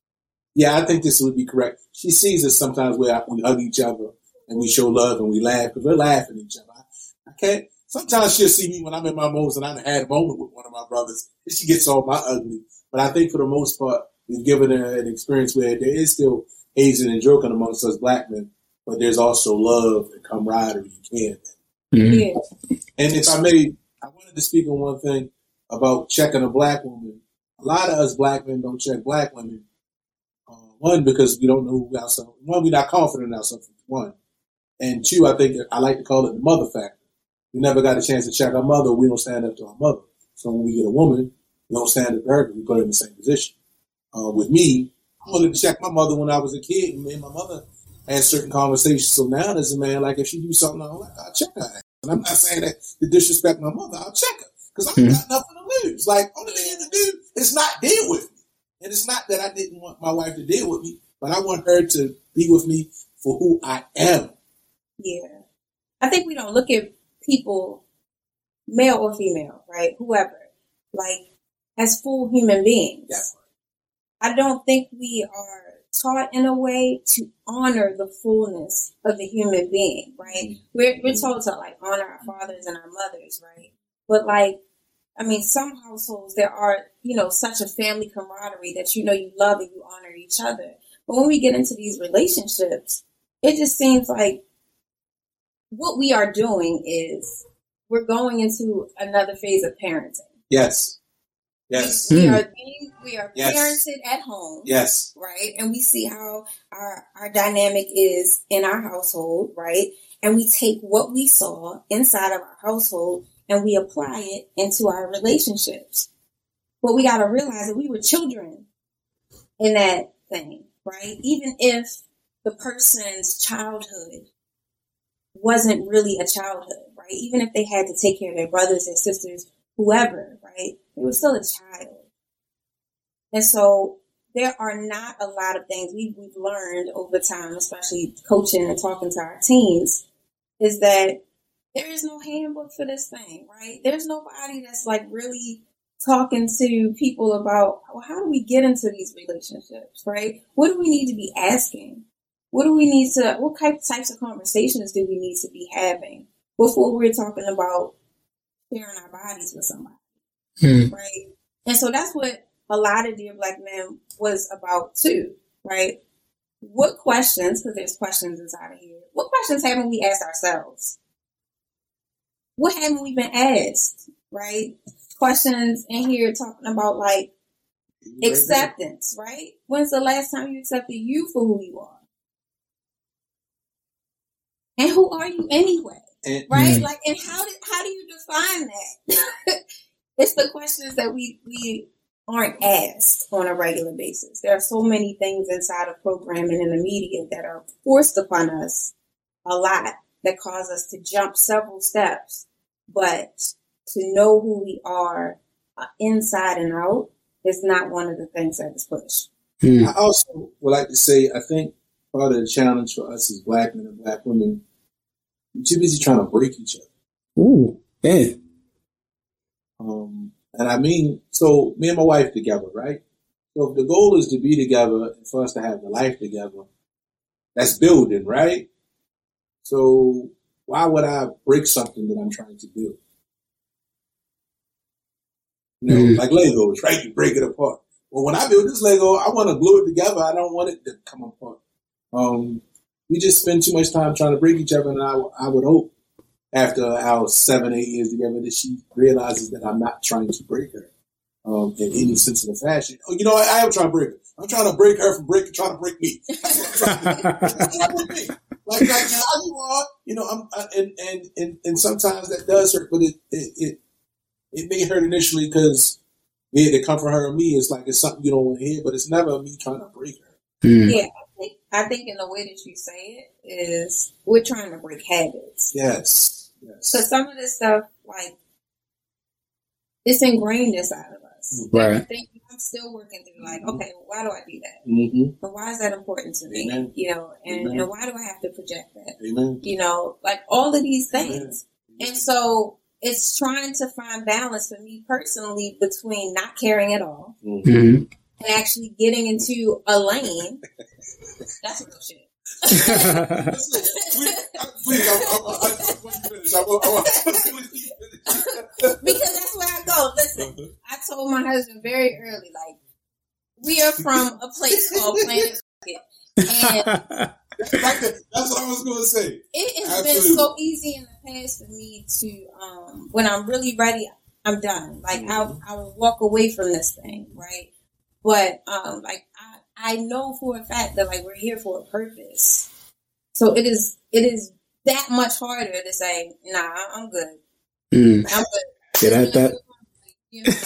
S3: yeah, I think this would be correct. She sees us sometimes where we hug each other and we show love and we laugh because we're laughing at each other. I, I can't, sometimes she'll see me when I'm in my moments and I've had a moment with one of my brothers and she gets all my ugly. But I think for the most part, we've given her an experience where there is still hazing and joking amongst us Black men, but there's also love and camaraderie and care.
S4: Mm-hmm.
S5: Yeah.
S3: And if I may, I wanted to speak on one thing about checking a Black woman. A lot of us Black men don't check Black women. Uh, one, because we don't know who ourselves. One, we're not confident in ourselves. One, and two, I think I like to call it the mother factor. We never got a chance to check our mother. We don't stand up to our mother. So when we get a woman, we don't stand up to her because we put her in the same position. Uh, with me, I wanted to check my mother when I was a kid, and me and my mother had certain conversations. So now as a man, like if she do something, I'm like, I'll check her. And I'm not saying that to disrespect my mother. I'll check her because I mm-hmm. got nothing to lose. Like only thing to do is not deal with me. And it's not that I didn't want my wife to deal with me, but I want her to be with me for who I am.
S5: Yeah. I think we don't look at people, male or female, right? Whoever, like as full human beings.
S3: That's
S5: right. I don't think we are taught in a way to honor the fullness of the human being, right? We're, we're told to like honor our fathers and our mothers, right? But like, I mean, some households, there are, you know, such a family camaraderie that, you know, you love and you honor each other. But when we get into these relationships, it just seems like what we are doing is we're going into another phase of parenting.
S3: Yes. Yes.
S5: We, we are being, we are
S3: yes.
S5: parented at home.
S3: Yes.
S5: Right. And we see how our, our dynamic is in our household. Right. And we take what we saw inside of our household and we apply it into our relationships. But we got to realize that we were children in that thing. Right. Even if the person's childhood wasn't really a childhood, right? Even if they had to take care of their brothers and sisters, whoever, right? They were still a child. And so there are not a lot of things we've, we've learned over time, especially coaching and talking to our teens, is that there is no handbook for this thing, right? There's nobody that's like really talking to people about, well, how do we get into these relationships, right? What do we need to be asking? What do we need to, what types of conversations do we need to be having before we're talking about sharing our bodies with somebody, hmm. right? And so that's what a lot of Dear Black Men was about too, right? What questions, because there's questions inside of here, what questions haven't we asked ourselves? What haven't we been asked, right? Questions in here talking about like acceptance, right? When's the last time you accepted you for who you are? And who are you anyway? And, right? Mm-hmm. Like, and how did how do you define that? It's the questions that we we aren't asked on a regular basis. There are so many things inside of programming and the media that are forced upon us a lot that cause us to jump several steps, but to know who we are uh, inside and out is not one of the things that is pushed.
S3: Hmm. I also would like to say, I think part of the challenge for us as Black men and Black women, we're too busy trying to break each other.
S4: Ooh, yeah.
S3: Um, and I mean, so me and my wife together, right? So if the goal is to be together and for us to have the life together, that's building, right? So why would I break something that I'm trying to build? You know, mm. like Legos, right? You break it apart. Well, when I build this Lego, I want to glue it together. I don't want it to come apart. Um, we just spend too much time trying to break each other, and I, I would hope after our seven, eight years together that she realizes that I'm not trying to break her um, in any sense of the fashion. Oh, you know, I, I am trying to break her. I'm trying to break her from breaking, trying to break me. That's what I'm trying to do. Trying to break me. Like, like how you are, you know, I'm, I, and, and, and, and sometimes that does hurt, but it, it, it, it may hurt initially because yeah, to comfort her and me is like it's something you don't want to hear, but it's never me trying to break her.
S5: Mm. Yeah, I think, I think in the way that you say it is we're trying to break habits.
S3: Yes, yes.
S5: So some of this stuff, like, it's ingrained inside of us.
S4: Right.
S5: I think I'm still working through, like, okay, well, why do I do that?
S3: Mm-hmm.
S5: But why is that important to me?
S3: Amen.
S5: You know, and,
S3: Amen.
S5: and why do I have to project that?
S3: Amen.
S5: You know, like all of these things.
S3: Amen.
S5: And so it's trying to find balance for me personally between not caring at all
S3: mm-hmm.
S5: and actually getting into a lane. That's real shit.
S3: Please, I, I, I, I want you to finish. I want, I want
S5: because that's where I go. Listen, I told my husband very early, like, we are from a place called Planet and
S3: that's what I was going to say.
S5: It has
S3: Absolutely.
S5: been so easy in the past for me to, um, when I'm really ready, I'm done. Like, mm-hmm. I'll, I'll walk away from this thing, right? But, um, like, I, I know for a fact that, like, we're here for a purpose. So it is, it is that much harder to say, nah, I'm good.
S4: Mm.
S5: I'm good.
S4: Get at that.
S5: You know?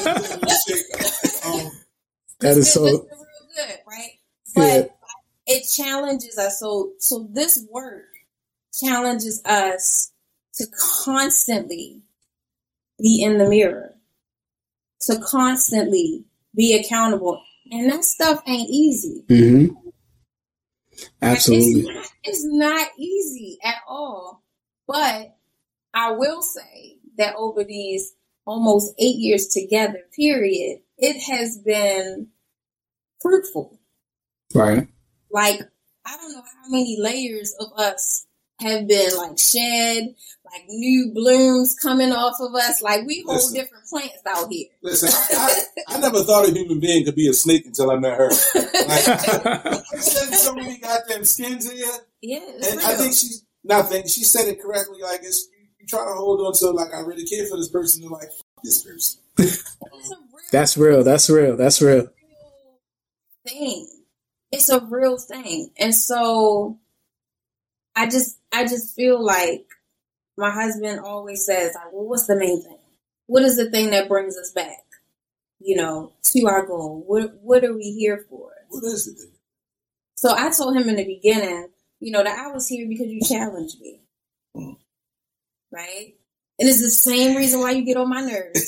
S4: um, that is so
S5: it's real good, right? But yeah. It challenges us. So, so this work challenges us to constantly be in the mirror, to constantly be accountable. And that stuff ain't easy.
S4: Mm-hmm. Absolutely.
S5: It's not, it's not easy at all. But I will say that over these almost eight years together, period, it has been fruitful.
S4: Right.
S5: Like, I don't know how many layers of us have been, like, shed, like, new blooms coming off of us. Like, we hold listen, different plants out here.
S3: Listen, I, I never thought a human being could be a snake until I met her. Like, I said so many goddamn skins here.
S5: Yeah,
S3: and
S5: real.
S3: I think she, nothing, she said it correctly. Like, it's, you, you try to hold on to, like, I really care for this person. And, like, fuck this person.
S5: real,
S4: that's real. That's real. That's real.
S5: real thing. It's a real thing. And so I just I just feel like my husband always says, like, well, what's the main thing? What is the thing that brings us back, you know, to our goal? What what are we here for?
S3: What is it?
S5: So I told him in the beginning, you know, that I was here because you challenged me. Mm. right? And it's the same reason why you get on my nerves.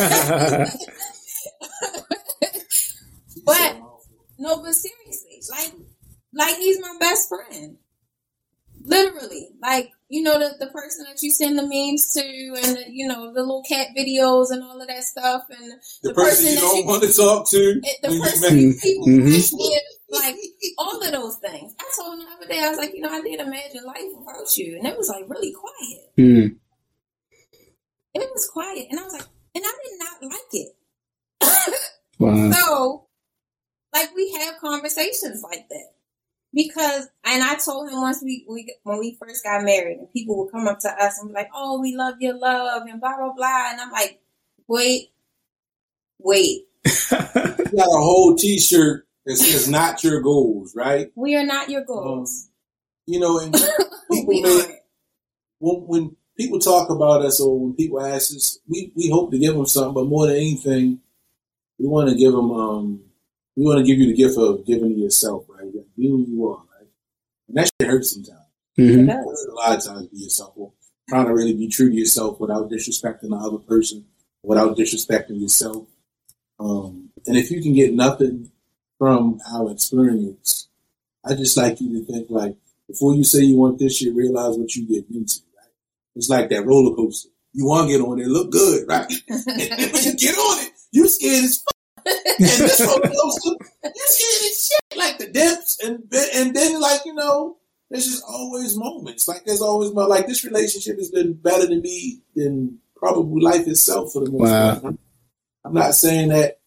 S5: But no, but seriously, like, like he's my best friend. Literally, like, you know, the, the person that you send the memes to, and the, you know, the little cat videos and all of that stuff, and
S3: the,
S5: the
S3: person, person you don't you, want to talk to,
S5: the person you people mm-hmm. with, like all of those things. I told him the other day, I was like, you know, I did imagine life without you, and it was like really quiet.
S4: Mm.
S5: It was quiet, and I was like, and I did not like it.
S4: Wow.
S5: So, like, we have conversations like that. Because, and I told him once we, we, when we first got married, and people would come up to us and be like, oh, we love your love, and blah, blah, blah. And I'm like, wait, wait.
S3: You got a whole t-shirt that says not your goals, right?
S5: We are not your goals.
S3: Um, you know, and people may, when, when people talk about us, or when people ask us, we, we hope to give them something, but more than anything, we want to give them, um, we want to give you the gift of giving to yourself, right? Be who you are, right? And that shit hurts sometimes.
S4: Mm-hmm.
S3: A lot of times, be yourself. Or trying to really be true to yourself without disrespecting the other person, without disrespecting yourself. Um, and if you can get nothing from our experience, I just like you to think, like, before you say you want this shit, realize what you get into, right? It's like that roller coaster. You want to get on it, look good, right? And when you get on it, you scared as fuck. And this roller coaster, you scared as shit, like the depths, and and then, like, you know, there's just always moments. Like, there's always, like, this relationship has been better to me than probably life itself for the most
S4: wow.
S3: part. I'm not saying that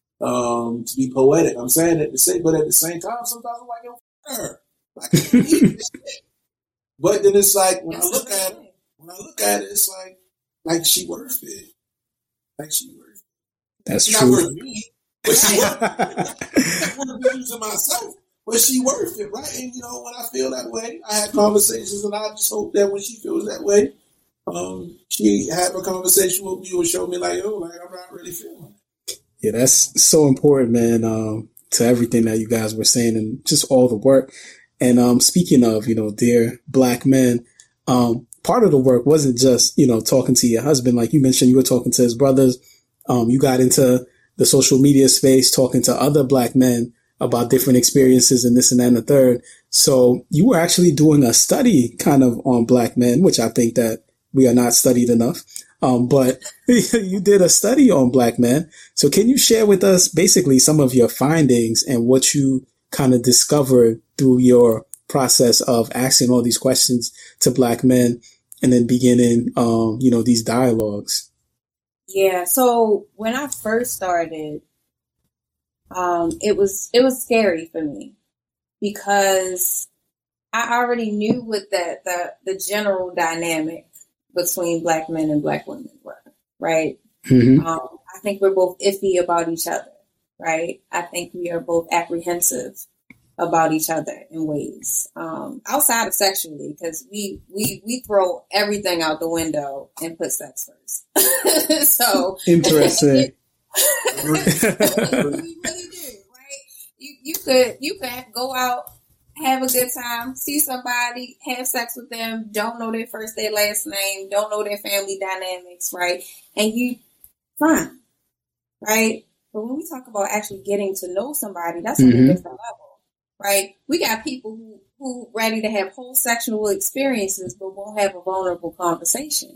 S3: um, to be poetic. I'm saying that to say, but at the same time, sometimes I'm like, yo, her. Like, I don't need this shit. But then it's like, when I look at it, when I look at it, it's like, like she worth it. Like she worth it.
S4: That's
S3: She's
S4: true.
S3: Not worth me, but she worth it. I want to be using myself, but she worth it, right? And, you know, when I feel that way, I have conversations, and I just hope that when she feels that way, um, she have a conversation with me and show me, like, oh, like, I'm not really feeling it.
S4: Yeah, that's so important, man, um, to everything that you guys were saying and just all the work. And um, speaking of, you know, dear black men, um, part of the work wasn't just, you know, talking to your husband. Like you mentioned, you were talking to his brothers. Um, you got into the social media space, talking to other black men about different experiences and this and that and the third. So you were actually doing a study kind of on black men, which I think that we are not studied enough. Um, but you did a study on black men. So can you share with us basically some of your findings and what you kind of discovered through your process of asking all these questions to black men and then beginning, um, you know, these dialogues?
S5: Yeah. So when I first started, um, it was, it was scary for me because I already knew what the, the, the general dynamic between black men and black women were, right?
S4: Mm-hmm.
S5: Um, I think we're both iffy about each other, right? I think we are both apprehensive about each other in ways um, outside of sexually, because we, we, we throw everything out the window and put sex first. So
S4: interesting.
S5: We really do, right? You, you could, you could go out, have a good time, see somebody, have sex with them, don't know their first, their last name, don't know their family dynamics, right? And you, fine, right? But when we talk about actually getting to know somebody, that's on mm-hmm. a different level, right? We got people who, who ready to have whole sexual experiences, but won't have a vulnerable conversation.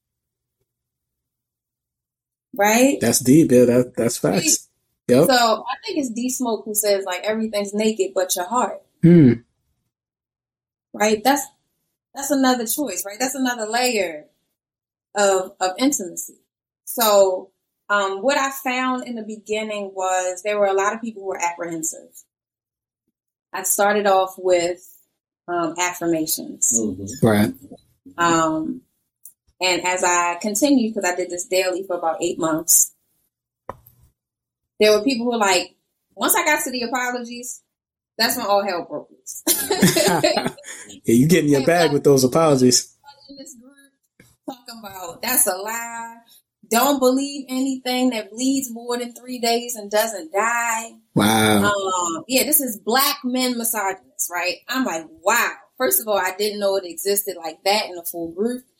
S5: Right?
S4: That's deep, yeah, that, that's facts. Yep.
S5: So I think it's D Smoke who says, like, everything's naked but your heart.
S4: Hmm.
S5: Right? That's that's another choice, right? That's another layer of of intimacy. So um, what I found in the beginning was there were a lot of people who were apprehensive. I started off with um, affirmations.
S4: Mm-hmm. Right.
S5: Um, and as I continued, because I did this daily for about eight months, there were people who were like, once I got to the apologies, that's when all hell broke loose.
S4: Yeah, you get in your bag with those apologies.
S5: In this group, talking about that's a lie. Don't believe anything that bleeds more than three days and doesn't die.
S4: Wow.
S5: Um, yeah, this is black men misogynists, right? I'm like, wow. First of all, I didn't know it existed like that in a full group.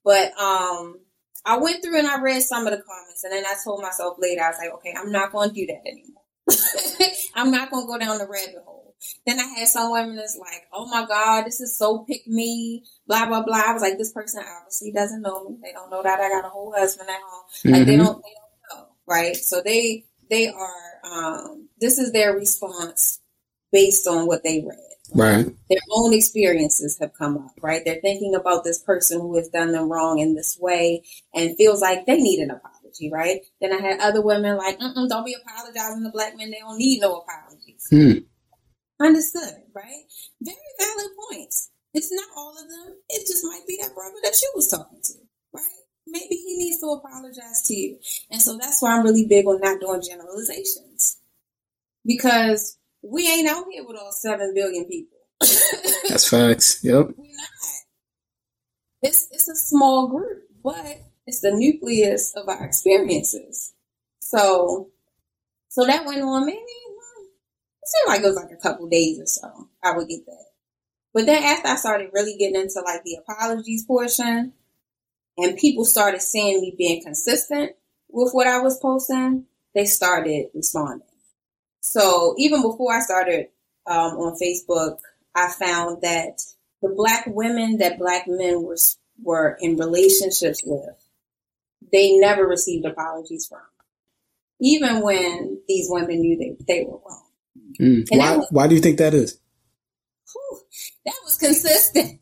S5: But um, I went through and I read some of the comments, and then I told myself later, I was like, okay, I'm not going to do that anymore. I'm not going to go down the rabbit hole. Then I had some women that's like, oh my God, this is so pick me, blah, blah, blah. I was like, this person obviously doesn't know me. They don't know that I got a whole husband at home. Mm-hmm. Like they don't, they don't know, right? So they, they are, um, this is their response based on what they read.
S4: Right.
S5: Their own experiences have come up, right? They're thinking about this person who has done them wrong in this way and feels like they need an apology, right? Then I had other women like, Mm-mm, don't be apologizing to black men. They don't need no apologies.
S4: Hmm.
S5: Understood, right? Very valid points. It's not all of them. It just might be that brother that you was talking to, right? Maybe he needs to apologize to you. And so that's why I'm really big on not doing generalizations. Because we ain't out here with all seven billion people.
S4: That's facts. Yep.
S5: We're not. It's, it's a small group, but it's the nucleus of our experiences. So, so that went on maybe, it seemed like it was like a couple days or so. I would get that. But then after I started really getting into like the apologies portion and people started seeing me being consistent with what I was posting, they started responding. So even before I started um, on Facebook, I found that the black women that black men were were in relationships with, they never received apologies from, even when these women knew they, they were wrong.
S4: Mm. Why? Was, why do you think that is?
S5: Whew, that was consistent.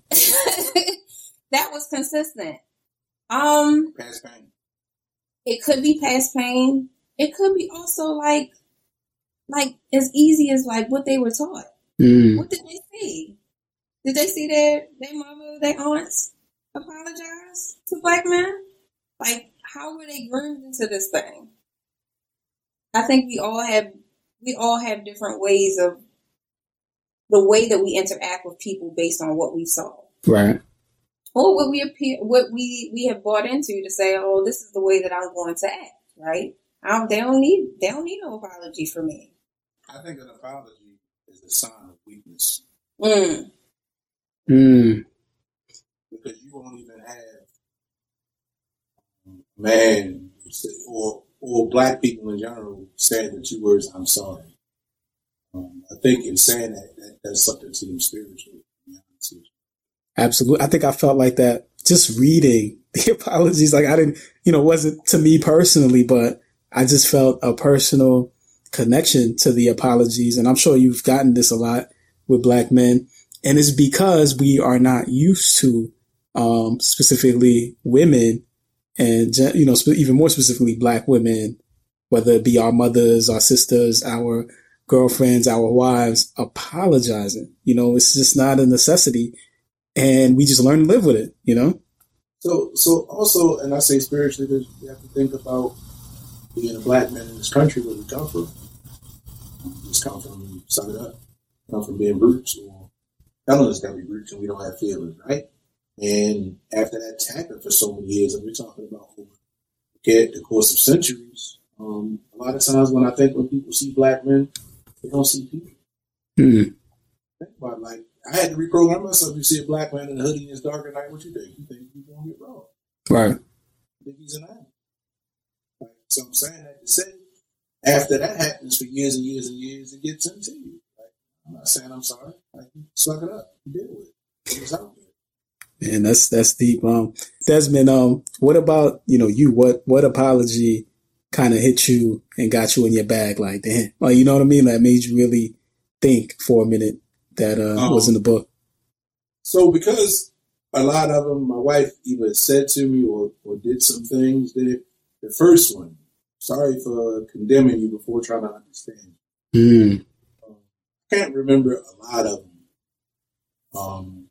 S5: That was consistent. Um,
S3: past pain.
S5: It could be past pain. It could be also like. Like, as easy as, like, what they were taught. Mm. What did they see? Did they see their, their mother, their aunts apologize to black men? Like, how were they groomed into this thing? I think we all have, we all have different ways of, the way that we interact with people based on what we saw.
S4: Right.
S5: Or what we appear, what we, we have bought into to say, oh, this is the way that I'm going to act, right? I don't, they don't need, they don't need no apology from me.
S3: I think an apology is a sign of weakness.
S5: Mm.
S4: Mm.
S3: Because you won't even have a man or or black people in general saying the two words, I'm sorry. Um, I think in saying that, that does something to them spiritually.
S4: Absolutely. I think I felt like that just reading the apologies. Like I didn't, you know, it wasn't to me personally, but I just felt a personal connection to the apologies. And I'm sure you've gotten this a lot with black men. And it's because we are not used to, um, specifically women and, you know, even more specifically black women, whether it be our mothers, our sisters, our girlfriends, our wives, apologizing. You know, it's just not a necessity. And we just learn to live with it, you know?
S3: So, so also, and I say spiritually, you have to think about being a black man in this country where we come from. We just come from, suck it up, come from being brutes or telling us that we're brutes and we don't have feelings, right? And after that's happened for so many years, and we're talking about over the course of centuries, um, a lot of times when I think when people see black men, they don't see people.
S4: Mm-hmm.
S3: Think about it, like, I had to reprogram myself. You see a black man in a hoodie and it's dark at night, what you think? You think he's going to get robbed.
S4: Right.
S3: You think he's an animal. Like, so I'm saying that to say, after that happens for years and years and years, it gets into you. Like, I'm not saying I'm sorry. Like, you suck it up. You deal with it. It was out there.
S4: Man, that's that's deep. Um, Desmond, um, what about, you know, you? What what apology kind of hit you and got you in your bag? Like, damn, like, you know what I mean? That made you really think for a minute. That uh, um, was in the book.
S3: So because a lot of them, my wife either said to me or, or did some things. That the first one, sorry for condemning you before trying to understand.
S4: Mm.
S3: Um, I can't remember a lot of them. Um,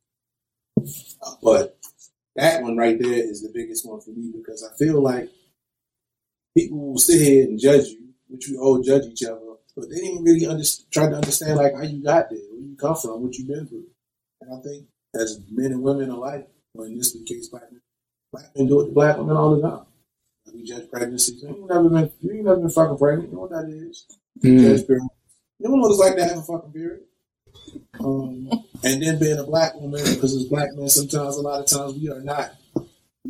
S3: but that one right there is the biggest one for me because I feel like people will sit here and judge you, which we all judge each other. But they didn't really under, try to understand like how you got there, where you come from, what you've been through. And I think as men and women alike, or in this case, black men, black men do it to black women all the time. Like we judge pregnancies. You ain't never been, you ain't never been fucking pregnant. You know what that is?
S4: Mm.
S3: You judge period. You don't know what it's like to have a fucking period. Um, and then being a black woman, because as black men, sometimes, a lot of times, we are not,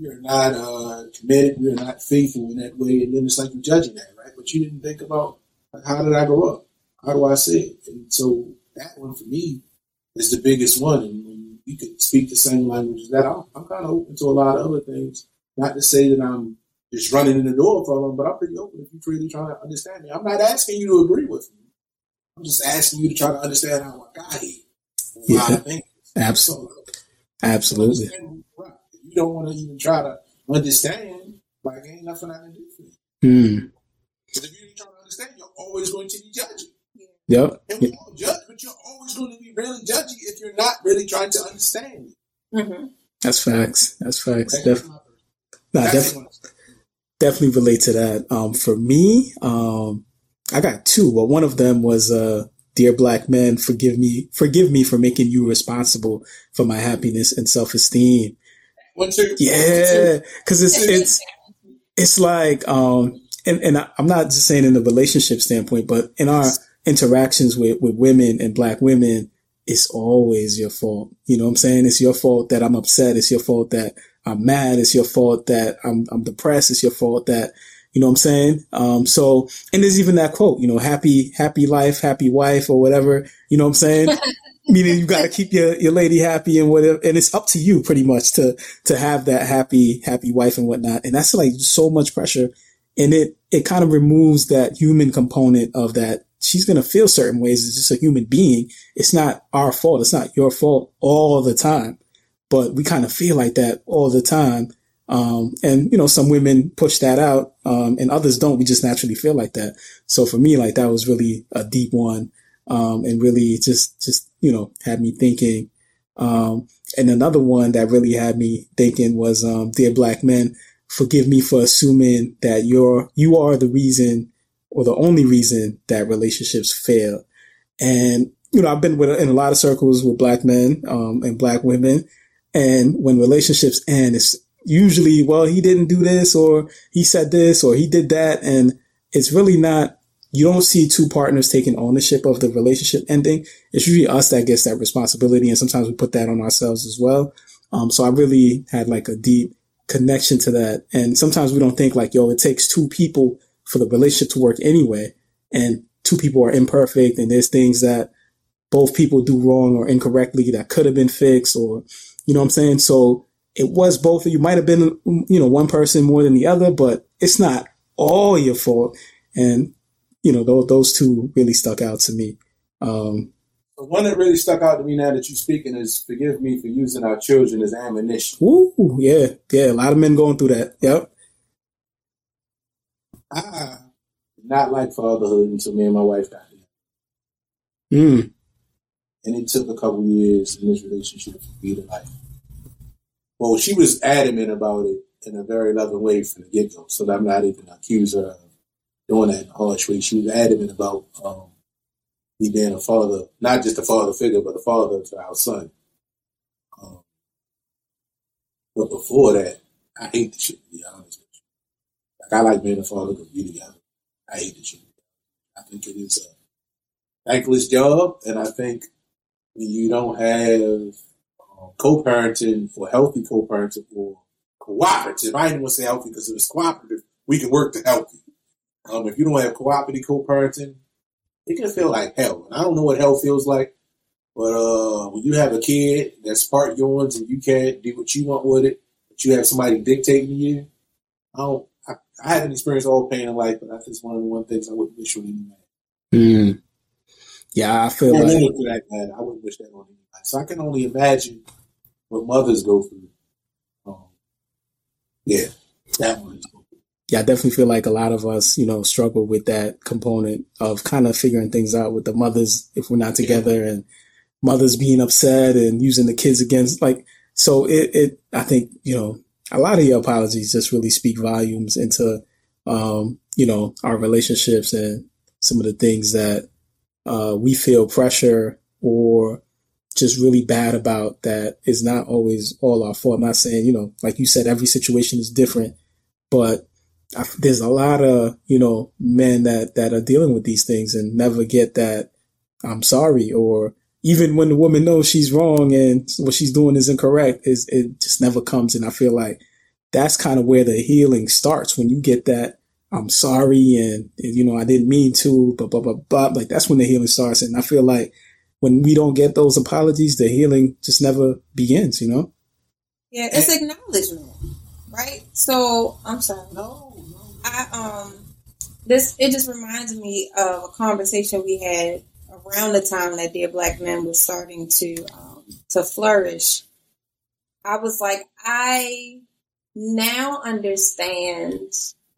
S3: we are not uh, committed, we are not faithful in that way, and then it's like you're judging that, right? But you didn't think about, like, how did I grow up? How do I say it? And so that one for me is the biggest one. And when you could speak the same language as that, I'm, I'm kind of open to a lot of other things. Not to say that I'm just running in the door for them, but I'm pretty open if you're really trying to understand me. I'm not asking you to agree with me. I'm just asking you to try to understand how I got here.
S4: Yeah,
S3: I think.
S4: absolutely. Absolutely.
S3: If you don't want to even try to understand, like, ain't nothing I can do for you.
S4: Mm.
S3: Because if you ain't trying to understand, you're always going to be judging.
S4: Yep.
S3: And we all judge, but you're always going to be really judgy if you're not really trying to understand.
S5: Mm-hmm.
S4: That's facts. That's facts.
S3: That's
S4: Def- nah, def- definitely relate to that. Um, for me, um, I got two, but one of them was, uh, dear black men, forgive me, forgive me for making you responsible for my happiness and self-esteem.
S3: One, two.
S4: Yeah. Cause it's, it's, it's like, um, and, and I, I'm not just saying in the relationship standpoint, but in our interactions with, with women and black women, it's always your fault. You know what I'm saying? It's your fault that I'm upset. It's your fault that I'm mad. It's your fault that I'm, I'm depressed. It's your fault that, you know what I'm saying? Um, so, and there's even that quote, you know, happy, happy life, happy wife or whatever, you know what I'm saying? Meaning you got to keep your, your lady happy and whatever. And it's up to you pretty much to, to have that happy, happy wife and whatnot. And that's like so much pressure. And it, it kind of removes that human component of that. She's going to feel certain ways. It's just a human being. It's not our fault. It's not your fault all the time, but we kind of feel like that all the time. Um, and you know, some women push that out, um, and others don't. We just naturally feel like that. So for me, like that was really a deep one. Um, and really just, just, you know, had me thinking. Um, and another one that really had me thinking was, um, dear black men, forgive me for assuming that you're, you are the reason or the only reason that relationships fail. And, you know, I've been with, in a lot of circles with black men, um, and black women. And when relationships end, it's usually, well, he didn't do this or he said this or he did that. And it's really not, you don't see two partners taking ownership of the relationship ending. It's usually us that gets that responsibility. And sometimes we put that on ourselves as well. Um, so I really had like a deep connection to that. And sometimes we don't think like, yo, it takes two people for the relationship to work anyway. And two people are imperfect and there's things that both people do wrong or incorrectly that could have been fixed or, you know what I'm saying? So it was both of you. Might have been, you know, one person more than the other, but it's not all your fault. And, you know, those, those two really stuck out to me. Um,
S3: the one that really stuck out to me now that you're speaking is forgive me for using our children as ammunition.
S4: Ooh, yeah. Yeah. A lot of men going through that. Yep.
S3: I did not like fatherhood until me and my wife got here.
S4: Mm.
S3: And it took a couple years in this relationship for me to like, well, she was adamant about it in a very loving way from the get-go, so that I'm not even accused her of doing that in a harsh way. She was adamant about um, me being a father, not just a father figure, but a father to our son. Um, but before that, I hate the shit, to be honest with you. Like, I like being a father because we together. I hate the shit. I think it is a thankless job, and I think when you don't have um, co-parenting or healthy co-parenting or cooperative, I didn't want to say healthy because if it's cooperative, we can work to help you. Um, if you don't have cooperative co-parenting, it can feel like hell. And I don't know what hell feels like, but uh, when you have a kid that's part yours and you can't do what you want with it, but you have somebody dictating to you, I don't. I, I haven't experienced all pain in life, but that's just one of the one things I wouldn't wish on anybody.
S4: Mm. Yeah, I feel
S3: I
S4: like
S3: that, man. I wouldn't wish that on anybody. So I can only imagine what mothers go through. Um, yeah, that one.
S4: Yeah, I definitely feel like a lot of us, you know, struggle with that component of kind of figuring things out with the mothers if we're not together, and mothers being upset and using the kids against, like, so it, it, I think, you know, a lot of your apologies just really speak volumes into, um, you know, our relationships and some of the things that, uh, we feel pressure or just really bad about that is not always all our fault. I'm not saying, you know, like you said, every situation is different, but I, there's a lot of, you know, men that, that are dealing with these things and never get that I'm sorry, or even when the woman knows she's wrong and what she's doing is incorrect, is it just never comes. And I feel like that's kind of where the healing starts. When you get that, I'm sorry, and, and you know, I didn't mean to, blah, blah, blah, blah. Like, that's when the healing starts. And I feel like when we don't get those apologies, the healing just never begins, you know?
S5: Yeah, it's acknowledgement, right? So, I'm sorry. No, no. I, um, this, it just reminds me of a conversation we had around the time that Dear Black Men was starting to, um, to flourish. I was like, I now understand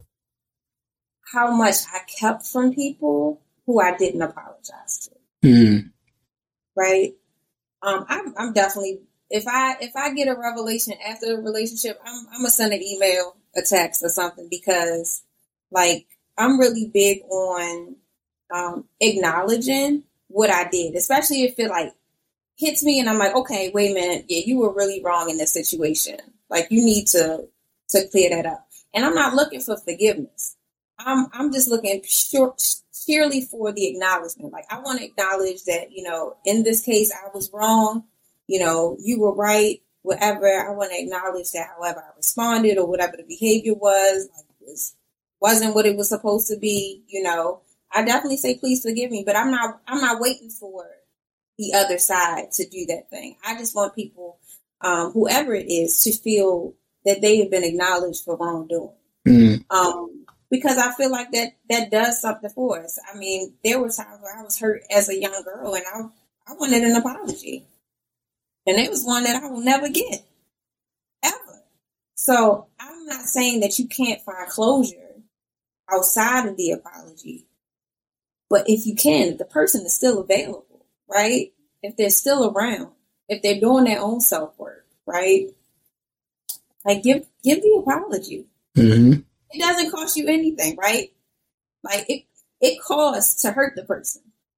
S5: how much I kept from people who I didn't apologize to.
S4: Mm.
S5: Right? Um, I'm, I'm definitely, if I if I get a revelation after the relationship, I'm I'm gonna send an email, a text, or something, because like I'm really big on um, acknowledging what I did, especially if it like hits me and I'm like, okay, wait a minute, yeah, you were really wrong in this situation. Like you need to to clear that up. And I'm not looking for forgiveness. I'm I'm just looking pure, purely for the acknowledgement. Like I want to acknowledge that, you know, in this case I was wrong. You know, you were right. Whatever. I want to acknowledge that. However I responded or whatever the behavior was, like was wasn't what it was supposed to be. You know, I definitely say please forgive me, but I'm not. I'm not waiting for the other side to do that thing. I just want people, um, whoever it is, to feel that they have been acknowledged for wrongdoing.
S4: Mm.
S5: Um. Because I feel like that that does something for us. I mean, there were times where I was hurt as a young girl and I I wanted an apology. And it was one that I will never get. Ever. So I'm not saying that you can't find closure outside of the apology. But if you can, if the person is still available, right? If they're still around, if they're doing their own self-work, right? Like give give the apology.
S4: Mm-hmm.
S5: It doesn't cost you anything, right? Like it, it costs to hurt the person,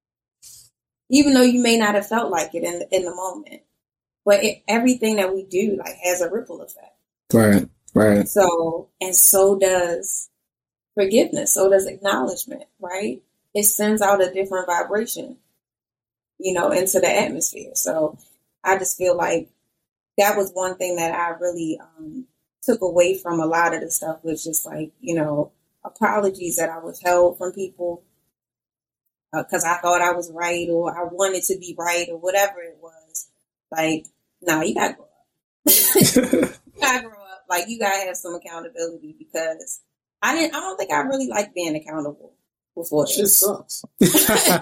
S5: even though you may not have felt like it in the, in the moment. But it, everything that we do, like, has a ripple effect.
S4: Right, right.
S5: So, and so does forgiveness. So does acknowledgement, right? It sends out a different vibration, you know, into the atmosphere. So I just feel like that was one thing that I really, um, took away from a lot of the stuff was just like, you know, apologies that I withheld from people because uh, I thought I was right or I wanted to be right or whatever it was. Like, no, you gotta grow up. You gotta grow up. Like, you gotta have some accountability because I didn't. I don't think I really liked being accountable before.
S3: Shit sucks.
S5: I, don't, I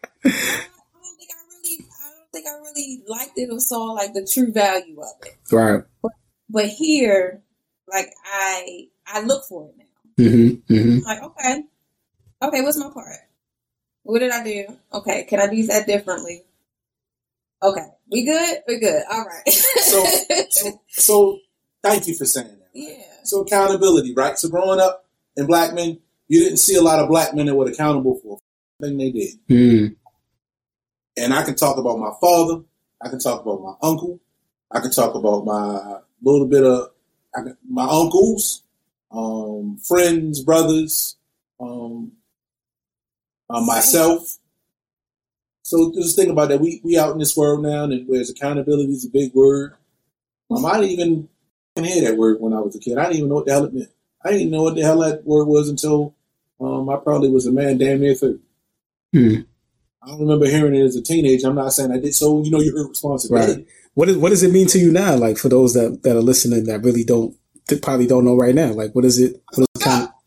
S5: don't think I really. I don't think I really liked it or saw like the true value of it.
S4: Right.
S5: But, but here. Like I, I look for it now.
S4: Mm-hmm, mm-hmm.
S5: I'm like, okay, okay, what's my part? What did I do? Okay, can I do that differently? Okay, we good? We're good. All right.
S3: so, so, so, thank you for saying that. Right?
S5: Yeah.
S3: So accountability, right? So growing up in black men, you didn't see a lot of black men that were accountable for the thing they did.
S4: Mm.
S3: And I can talk about my father. I can talk about my uncle. I can talk about my little bit of. I, my uncles, um, friends, brothers, um, uh, myself. So just think about that. We we out in this world now, and whereas accountability is a big word. Um, I didn't even hear that word when I was a kid. I didn't even know what the hell it meant. I didn't even know what the hell that word was until um, I probably was a man damn near thirty.
S4: Hmm.
S3: I don't remember hearing it as a teenager. I'm not saying I did. So, you know, you heard responsibility.
S4: Right. What is, what does it mean to you now? Like for those that, that are listening that really don't, that probably don't know right now. Like what is it? What is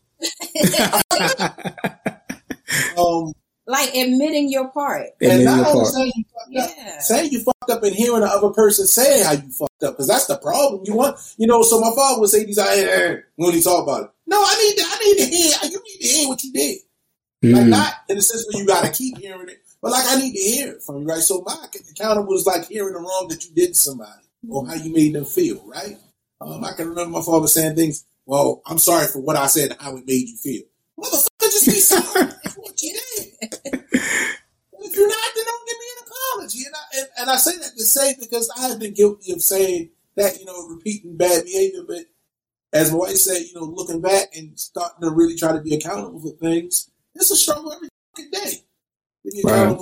S4: it kind of...
S3: um,
S5: like admitting your part.
S3: And
S4: not
S3: only saying you fucked up,
S5: yeah.
S3: saying you fucked up and hearing the other person say how you fucked up. Because that's the problem. You want, you know, so my father would say these, I when he talk about it. No, I need to, I need to hear, you need to hear what you did. Mm. Like not in the sense where you got to keep hearing it. But like, I need to hear it from you, right? So my accountable is like hearing the wrong that you did to somebody or how you made them feel, right? Um, I can remember my father saying things, well, I'm sorry for what I said and how it made you feel. Motherfucker, just be sorry for what you did. If you're not, then don't give me an apology. And I, and, and I say that to say because I have been guilty of saying that, you know, repeating bad behavior. But as my wife said, you know, looking back and starting to really try to be accountable for things, it's a struggle every fucking day.
S4: Right.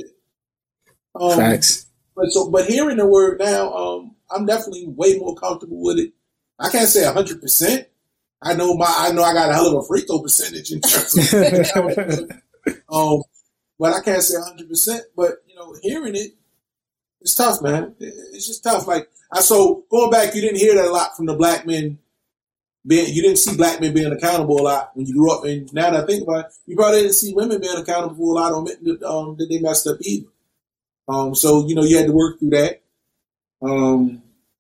S3: Um,
S4: Facts.
S3: But so, but hearing the word now, um, I'm definitely way more comfortable with it. I can't say a hundred percent. I know my, I know I got a hell of a free throw percentage in terms of, um, but I can't say a hundred percent. But you know, hearing it, it's tough, man. It's just tough. Like I so going back, you didn't hear that a lot from the black men. Being, you didn't see black men being accountable a lot when you grew up. And now that I think about it, you probably didn't see women being accountable a lot on that, um, that they messed up either. Um, so you know, you had to work through that. Um,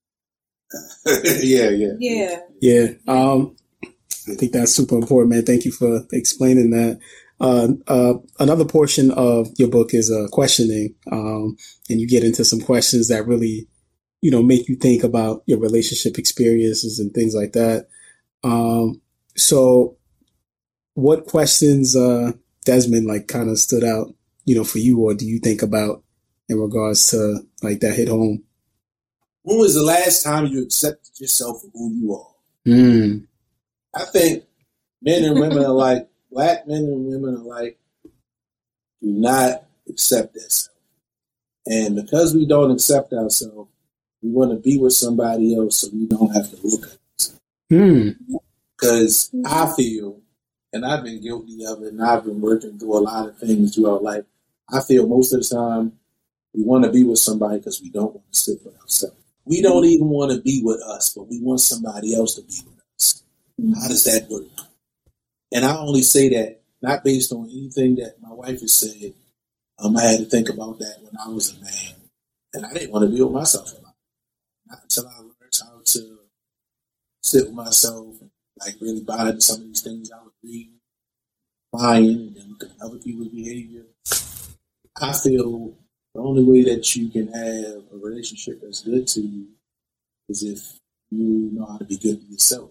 S3: yeah, yeah,
S5: yeah,
S4: yeah. Um, I think that's super important, man. Thank you for explaining that. Uh, uh, another portion of your book is uh, questioning, um, and you get into some questions that really, you know, make you think about your relationship experiences and things like that. Um, so, what questions, uh, Desmond, like, kind of stood out, you know, for you, or do you think about in regards to like that hit home?
S3: When was the last time you accepted yourself for who you are?
S4: Mm.
S3: I think men and women alike, black men and women alike, do not accept themselves. And because we don't accept ourselves, we want to be with somebody else so we don't have to look at ourselves.
S4: Mm.
S3: Because I feel, and I've been guilty of it, and I've been working through a lot of things throughout life, I feel most of the time we want to be with somebody because we don't want to sit with ourselves. We don't even want to be with us, but we want somebody else to be with us. How does that work? And I only say that not based on anything that my wife has said. Um, I had to think about that when I was a man. And I didn't want to be with myself a lot. Not until I learned how to sit with myself and like really buy into some of these things I was reading, buying, and then looking at other people's behavior. I feel the only way that you can have a relationship that's good to you is if you know how to be good to yourself.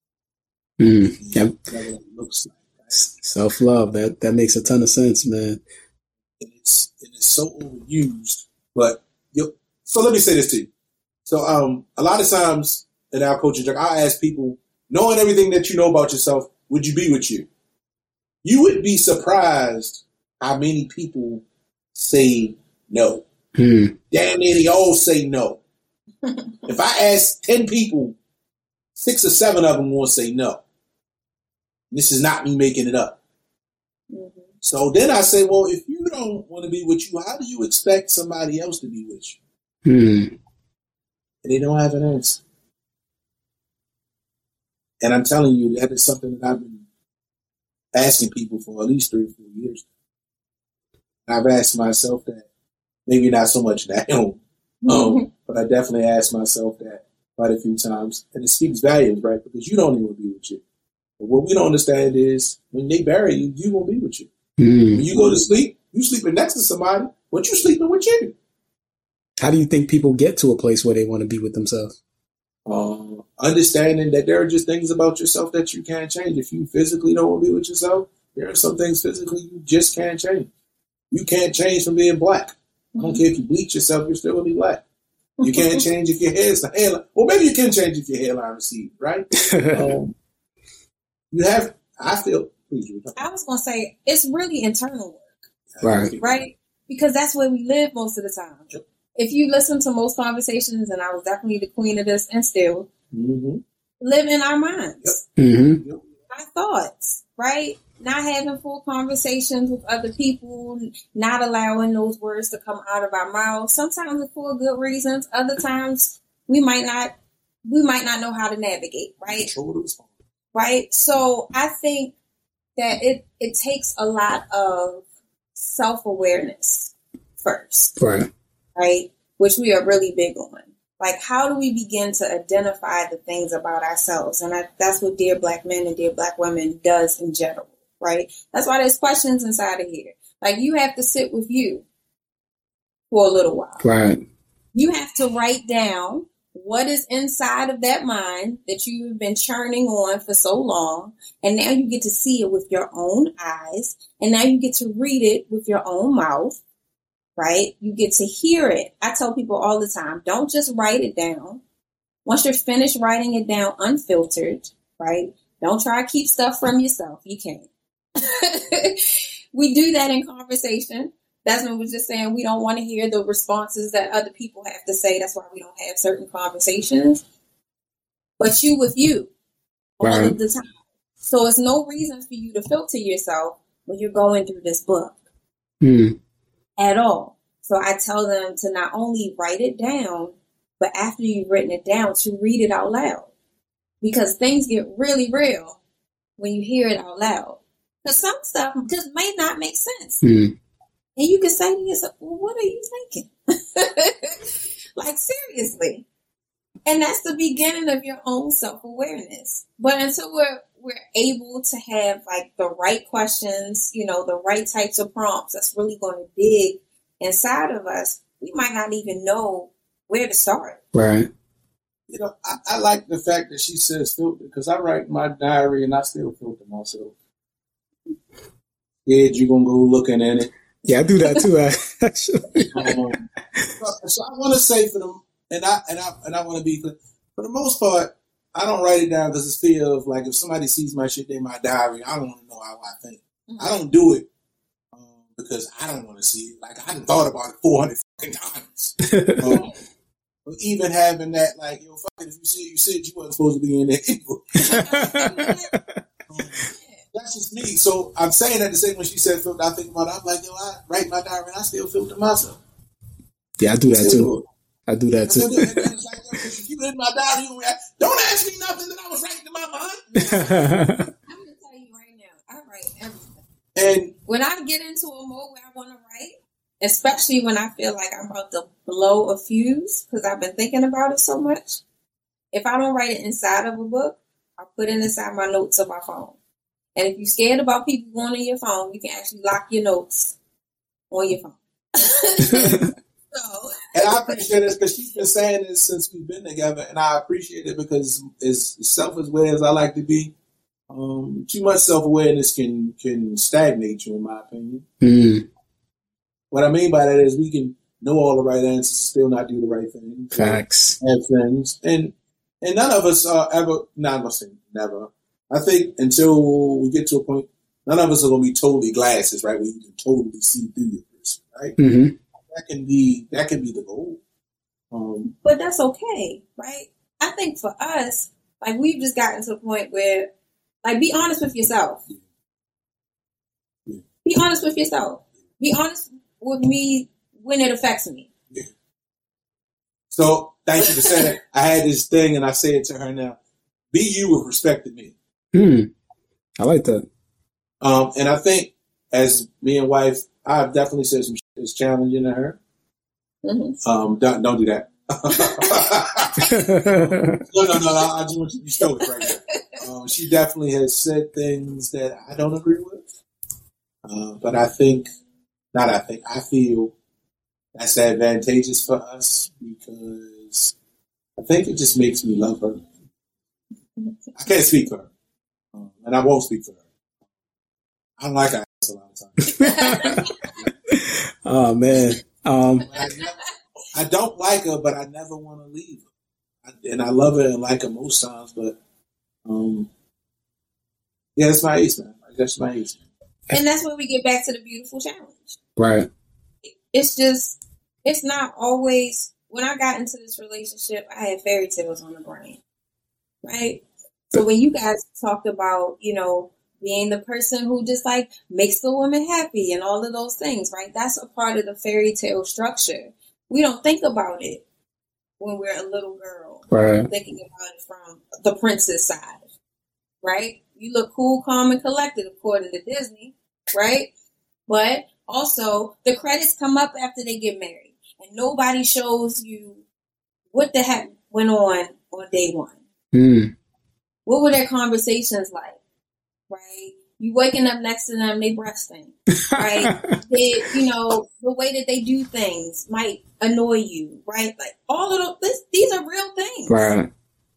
S4: Mm. Yep.
S3: Whatever that looks like. Right?
S4: Self-love. That that makes a ton of sense, man.
S3: And it's and it's so overused. But you so let me say this to you. So um, a lot of times in our coaching job, I ask people, knowing everything that you know about yourself, would you be with you? You would be surprised how many people say no.
S4: Hmm.
S3: Damn near they all say no. If I ask ten people, six or seven of them will say no. This is not me making it up. Mm-hmm. So then I say, well, if you don't want to be with you, how do you expect somebody else to be with you?
S4: Hmm.
S3: And they don't have an answer. And I'm telling you, that is something that I've been asking people for at least three or four years. I've asked myself that, maybe not so much now, um, but I definitely asked myself that quite a few times. And it speaks volumes, right? Because you don't even be with you. But what we don't understand is when they bury you, you won't be with you. Mm. When you go to sleep, you sleeping next to somebody, but you sleeping with you.
S4: How do you think people get to a place where they want to be with themselves?
S3: Uh, understanding that there are just things about yourself that you can't change. If you physically don't want to be with yourself, there are some things physically you just can't change. You can't change from being black. I don't care if you bleach yourself, you're still going to be black. You can't change if your hair's the hairline. Well, maybe you can change if your hairline recedes, right? um, you have, I feel, please.
S5: I was going to say, it's really internal work.
S4: Right.
S5: Right? Because that's where we live most of the time. Yep. If you listen to most conversations, and I was definitely the queen of this and still, mm-hmm. live in our minds.
S4: Yep. Mm-hmm.
S5: Our thoughts, right? Not having full conversations with other people, not allowing those words to come out of our mouths. Sometimes it's for good reasons. Other times we might not, we might not know how to navigate, right? Right. So I think that it, it takes a lot of self-awareness first.
S4: Right.
S5: Right. Which we are really big on. Like, how do we begin to identify the things about ourselves? And I, that's what Dear Black Men and Dear Black Women does in general. Right? That's why there's questions inside of here. Like, you have to sit with you for a little while.
S4: Right.
S5: You have to write down what is inside of that mind that you've been churning on for so long. And now you get to see it with your own eyes. And now you get to read it with your own mouth. Right? You get to hear it. I tell people all the time, don't just write it down. Once you're finished writing it down unfiltered, right? Don't try to keep stuff from yourself. You can't. We do that in conversation. Desmond was just saying we don't want to hear the responses that other people have to say. That's why we don't have certain conversations. but you with you all
S4: Right.
S5: of the time. So it's no reason for you to filter yourself when you're going through this book
S4: Mm.
S5: at all. So I tell them to not only write it down, but after you've written it down, to read it out loud. Because things get really real when you hear it out loud. Because some stuff just may not make sense.
S4: Mm.
S5: And you can say to yourself, well, what are you thinking? Like, seriously. And that's the beginning of your own self-awareness. But until we're we're able to have like the right questions, you know, the right types of prompts that's really going to dig inside of us, we might not even know where to start.
S4: Right.
S3: You know, I, I like the fact that she says filter, because I write my diary and I still filter myself. Yeah, you gonna go looking at it.
S4: Yeah, I do that too, actually.
S3: Um, so, so I want to say for them, and I and I and I want to be for, for the most part, I don't write it down because it's fear of like if somebody sees my shit in my diary, I don't want to know how I think.
S5: Mm-hmm.
S3: I don't do it um, because I don't want to see it. Like I hadn't thought about it four hundred fucking times. Um, but even having that, like, yo, fuck it, if you see it, you said you wasn't supposed to be in there. um, That's just me. So I'm saying that the same when she said filter, I think about it. I'm like, yo, I write my diary and I still filter myself.
S4: Yeah, I do that
S3: Still
S4: too.
S3: do it.
S4: I do that
S3: And so
S4: too.
S3: then- and it's like, yo, if you in my diary, you don't ask me nothing that I was writing in my mind.
S5: I'm going to tell you right now, I write everything.
S3: And
S5: When I get into a mode where I want to write, especially when I feel like I'm about to blow a fuse because I've been thinking about it so much, if I don't write it inside of a book, I put it inside my notes of my phone. And if you're scared about people going on your phone, you can actually lock your notes on your phone. So,
S3: and I appreciate this because she's been saying this since we've been together, and I appreciate it because as self-aware as I like to be, um, too much self-awareness can can stagnate you, in my opinion.
S4: Mm.
S3: What I mean by that is we can know all the right answers, still not do the right thing.
S4: Facts.
S3: Have things, and and none of us are ever. Not nah, saying never. I think until we get to a point, none of us are going to be totally glasses, right? Where you can totally see through your person, right?
S4: Mm-hmm.
S3: That can be that can be the goal. Um,
S5: but that's okay, right? I think for us, like we've just gotten to a point where, like, be honest with yourself.
S3: Yeah.
S5: Be honest with yourself. Be honest with me when it affects me.
S3: Yeah. So thank you for saying that. I had this thing, and I say it to her now. Be you with respect to me.
S4: Mm. I like that.
S3: Um, and I think as me and wife, I've definitely said some shit that's challenging to her.
S5: Mm-hmm.
S3: Um, don't, don't do that. no, no, no, I, I just want you to be stoic right now. Um, she definitely has said things that I don't agree with. Uh, but I think, not I think, I feel that's advantageous for us because I think it just makes me love her. I can't speak for her. Um, and I won't speak for her. I don't like her ass a lot of times.
S4: Oh, man. Um,
S3: I, never, I don't like her, but I never want to leave her. I, and I love her and like her most times, but um, yeah, it's my ace, man. That's my ace.
S5: And that's where we get back to the beautiful challenge.
S4: right.
S5: It's just, it's not always, when I got into this relationship, I had fairy tales on the brain, right? So when you guys talked about, you know, being the person who just like makes the woman happy and all of those things, right? That's a part of the fairy tale structure. We don't think about it when we're a little girl.
S4: Right.
S5: Thinking about it from the princess side, right? You look cool, calm, and collected according to Disney, right? But also the credits come up after they get married and nobody shows you what the heck went on on day one.
S4: Mm.
S5: What were their conversations like? Right? You waking up next to them, they breasting. Right? they, you know, the way that they do things might annoy you, right? Like all of those, this, these are real things.
S4: Right.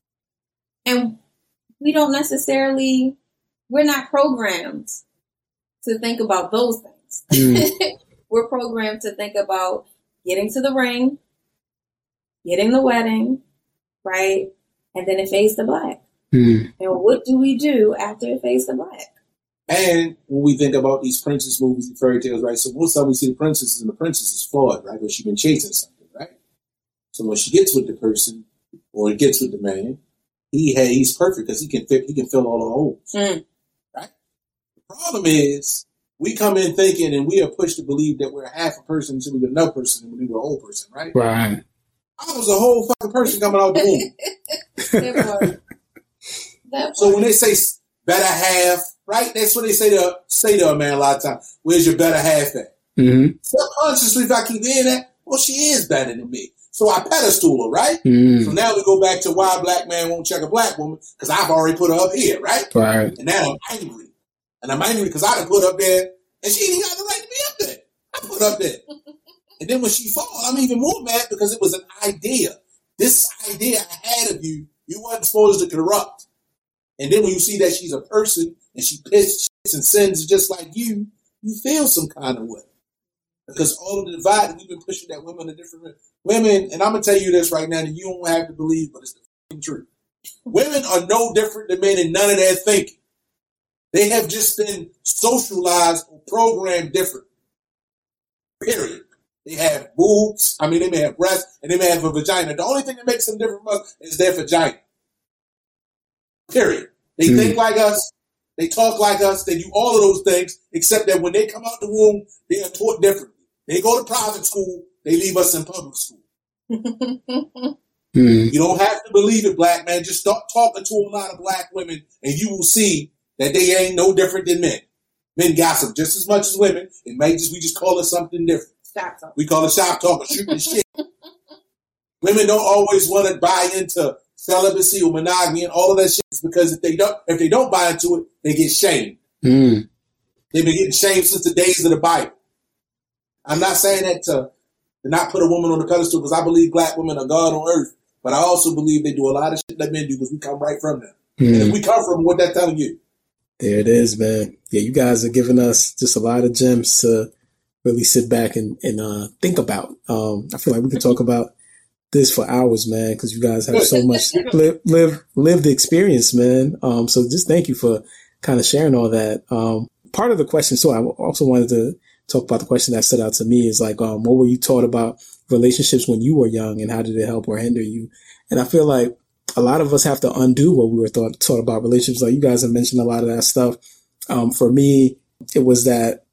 S5: And we don't necessarily, we're not programmed to think about those things.
S4: Mm.
S5: We're programmed to think about getting to the ring, getting the wedding, right? And then it fades to black.
S4: Mm.
S5: And what do we do after it fades to black?
S3: And when we think about these princess movies and fairy tales, right? So most of the time we see the princesses and the princess is flawed, right? Because she's been chasing something, right? So when she gets with the person or gets with the man, he had, he's perfect because he can fit, he can fill all the holes.
S5: Mm.
S3: Right? The problem is we come in thinking and we are pushed to believe that we're half a person until we're another person and we're a whole person, right?
S4: Right.
S3: I was a whole fucking person coming out the womb.
S5: That part. That
S3: So
S5: part.
S3: when they say better half, right? That's what they say to say to a man a lot of times. Where's your better half at?
S4: Mm-hmm.
S3: Subconsciously, if I keep hearing that, well, she is better than me. So I pedestal her, right?
S4: Mm.
S3: So now we go back to why a black man won't check a black woman, because I've already put her up here, right?
S4: Right.
S3: And now I'm angry. And I'm angry because I done put up there, and she ain't got the right to be up there. I put up there. And then when she fall, I'm even more mad because it was an idea. This idea I had of you, you wasn't supposed to corrupt. And then when you see that she's a person, and she pisses and sins just like you, you feel some kind of way. Because all of the divide, we've been pushing that women are different. Women, and I'm going to tell you this right now, and you don't have to believe, but it's the truth. Women are no different than men in none of their thinking. They have just been socialized or programmed different. Period. They have boobs, I mean, they may have breasts, and they may have a vagina. The only thing that makes them different from us is their vagina. Period. They mm. think like us. They talk like us. They do all of those things, except that when they come out the womb, they are taught differently. They go to private school. They leave us in public school.
S4: mm.
S3: You don't have to believe it, black man. Just start talking to a lot of black women, and you will see that they ain't no different than men. Men gossip just as much as women. It may just we just call it something different.
S5: Shop talk.
S3: We call it shop talk or shooting shit. Women don't always want to buy into celibacy or monogamy and all of that shit because if they don't, if they don't buy into it, they get shamed.
S4: Mm.
S3: They've been getting shamed since the days of the Bible. I'm not saying that to, to not put a woman on the pedestal because I believe black women are God on earth, but I also believe they do a lot of shit that men do because we come right from them. Mm. And if we come from them, what that's telling you?
S4: There it is, man. Yeah, you guys are giving us just a lot of gems to really sit back and, and uh, think about. Um, I feel like we could talk about this for hours, man, because you guys have so much live, live, lived experience, man. Um, so just thank you for kind of sharing all that. Um, part of the question, so I also wanted to talk about the question that stood out to me is like, um, what were you taught about relationships when you were young and how did it help or hinder you? And I feel like a lot of us have to undo what we were thought, taught about relationships. Like you guys have mentioned a lot of that stuff. Um, for me, it was that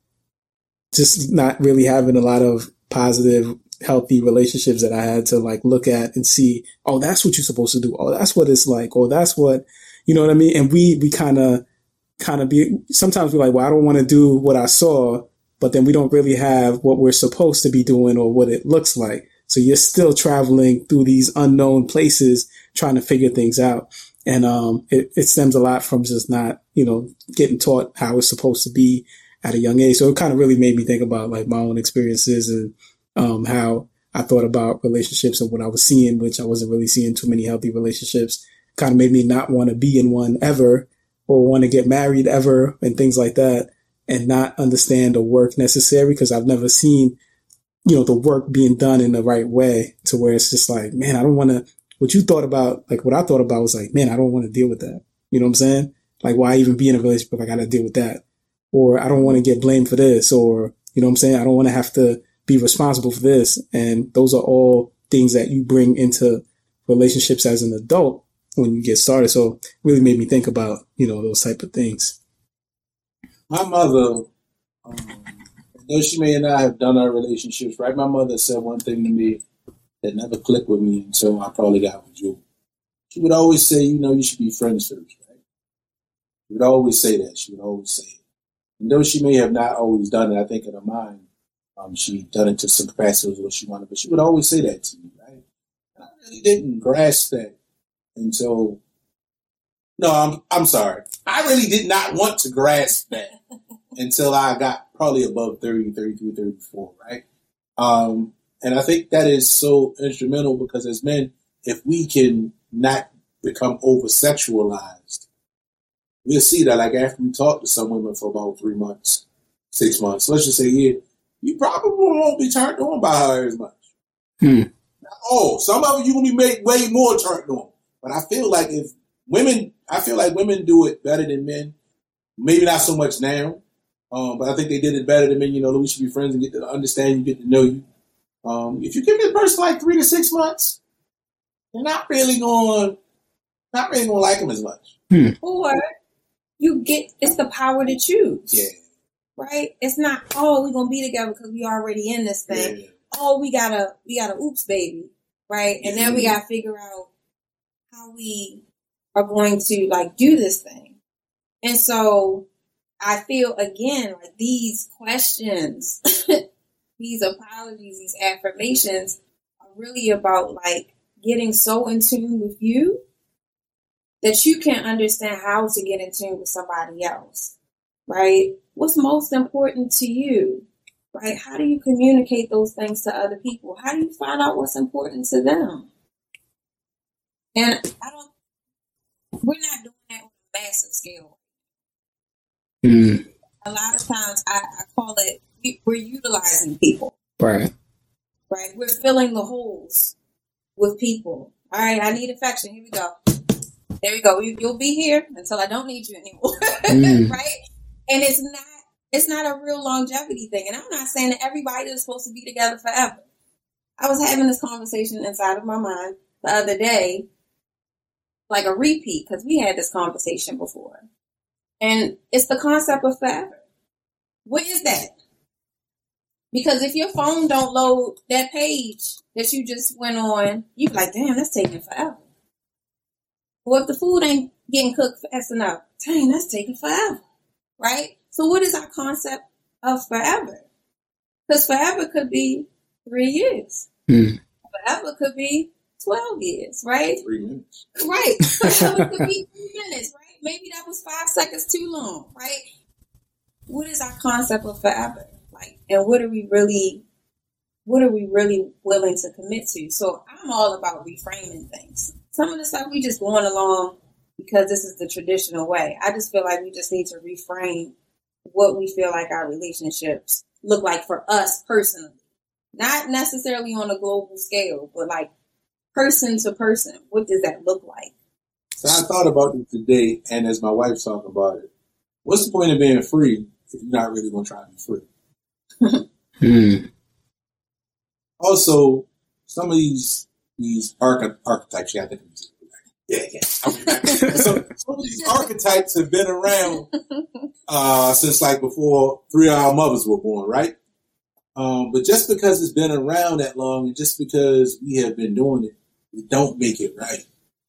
S4: just not really having a lot of positive, healthy relationships that I had to like look at and see, oh, that's what you're supposed to do. Oh, that's what it's like. Or that's what, you know what I mean? And we, we kind of, kind of be, sometimes we're like, well, I don't want to do what I saw, but then we don't really have what we're supposed to be doing or what it looks like. So you're still traveling through these unknown places, trying to figure things out. And, um, it, it stems a lot from just not, you know, getting taught how it's supposed to be at a young age. So it kind of really made me think about like my own experiences and, um, how I thought about relationships and what I was seeing, which I wasn't really seeing too many healthy relationships. Kind of made me not want to be in one ever or want to get married ever and things like that and not understand the work necessary because I've never seen, you know, the work being done in the right way to where it's just like, man, I don't want to, what you thought about, like what I thought about was like, man, I don't want to deal with that. You know what I'm saying? Like why even be in a relationship if I got to deal with that? Or I don't want to get blamed for this or, you know what I'm saying? I don't want to have to be responsible for this. And those are all things that you bring into relationships as an adult when you get started. So it really made me think about, you know, those type of things.
S3: My mother, um, though she may not have done our relationships right, my mother said one thing to me that never clicked with me until I probably got with you. She would always say, you know, you should be friends first, right? She would always say that. She would always say it. And though she may have not always done it, I think in her mind, um, she done it to some capacity of what she wanted, but she would always say that to me, right? And I really didn't grasp that until, no, I'm I'm sorry. I really did not want to grasp that until I got probably above thirty, thirty-three, thirty-four, right? Um, and I think that is so instrumental because as men, if we can not become over-sexualized, we'll see that like after we talk to some women for about three months, six months, let's just say a year, you probably won't be turned on by her as much.
S4: Hmm.
S3: Oh, some of you going to be made way more turned on. But I feel like if women, I feel like women do it better than men. Maybe not so much now, um, but I think they did it better than men. You know, we should be friends and get to understand you, get to know you. Um, if you give this person like three to six months, they're not really going to I really don't like him as much.
S4: Hmm.
S5: Or you get, it's the power to choose.
S3: Yeah.
S5: Right? It's not, oh, we're going to be together because we already in this thing.
S3: Yeah.
S5: Oh, we got to, we got to oops, baby. Right? And then we got to figure out how we are going to, like, do this thing. And so I feel, again, like these questions, these apologies, these affirmations are really about, like, getting so in tune with you that you can understand how to get in tune with somebody else, right? What's most important to you, right? How do you communicate those things to other people? How do you find out what's important to them? And I don't, we're not doing that on a massive scale.
S4: Mm.
S5: A lot of times I, I call it, we're utilizing people.
S4: Right.
S5: Right? We're filling the holes with people. All right, I need affection. Here we go. There you go. You, you'll be here until I don't need you anymore. Mm. Right? And it's not it's not a real longevity thing. And I'm not saying that everybody is supposed to be together forever. I was having this conversation inside of my mind the other day, like a repeat, because we had this conversation before. And it's the concept of forever. What is that? Because if your phone don't load that page that you just went on, you be like, damn, that's taking forever. Or if the food ain't getting cooked fast enough, dang, that's taking forever, right? So what is our concept of forever? Because forever could be three years. Mm. Forever could be twelve years, right?
S3: Three minutes.
S5: Right. Forever could be three minutes, right? Maybe that was five seconds too long, right? What is our concept of forever? Like, and what are we really, what are we really willing to commit to? So I'm all about reframing things. Some of the stuff we just going along because this is the traditional way. I just feel like we just need to reframe what we feel like our relationships look like for us personally. Not necessarily on a global scale, but like person to person. What does that look like?
S3: So I thought about it today, and as my wife's talking about it, what's the point of being free if you're not really going to try to be free? hmm. Also, some of these these arch- archetypes, yeah, I think yeah, yeah. I mean, so some of these archetypes have been around uh, since like before three of our mothers were born, right? Um, but just because it's been around that long, and just because we have been doing it, we don't make it right.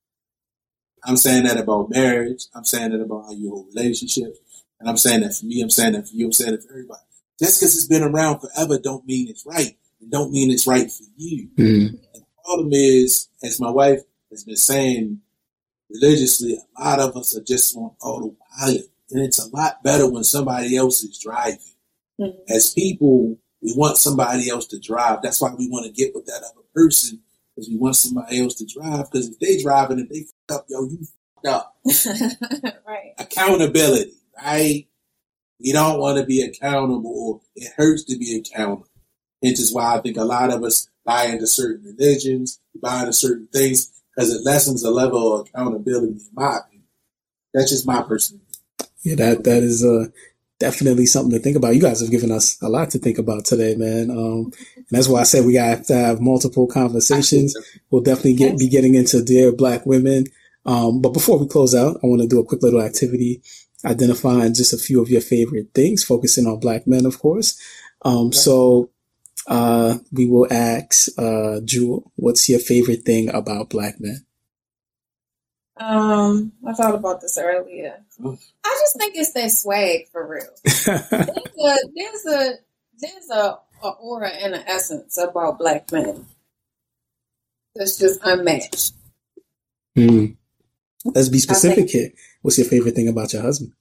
S3: I'm saying that about marriage. I'm saying that about how you hold relationships. And I'm saying that for me. I'm saying that for you. I'm saying that for everybody. Just because it's been around forever don't mean it's right. It don't mean it's right for you. Mm-hmm. And the problem is, as my wife has been saying religiously, a lot of us are just on autopilot. And it's a lot better when somebody else is driving. Mm-hmm. As people, we want somebody else to drive. That's why we want to get with that other person, because we want somebody else to drive. Because if they driving and they fuck up, yo, you fucked up.
S5: Right.
S3: Accountability, right? We don't want to be accountable, or it hurts to be accountable. Which is why I think a lot of us buy into certain religions, buy into certain things, because it lessens the level of accountability, in my opinion. That's just my personal opinion.
S4: Yeah, that that is uh, definitely something to think about. You guys have given us a lot to think about today, man. Um, and that's why I said we got to have multiple conversations. We'll definitely get be getting into Dear Black Women. Um, but before we close out, I want to do a quick little activity, identifying just a few of your favorite things, focusing on Black men, of course. Um, okay. So uh, we will ask uh, Jewel, what's your favorite thing about Black men?
S5: Um, I thought about this earlier. I just think it's that swag for real. there's a there's a there's a, a aura and an essence about Black men that's just unmatched.
S4: Mm. Let's be specific think, here. What's your favorite thing about your husband?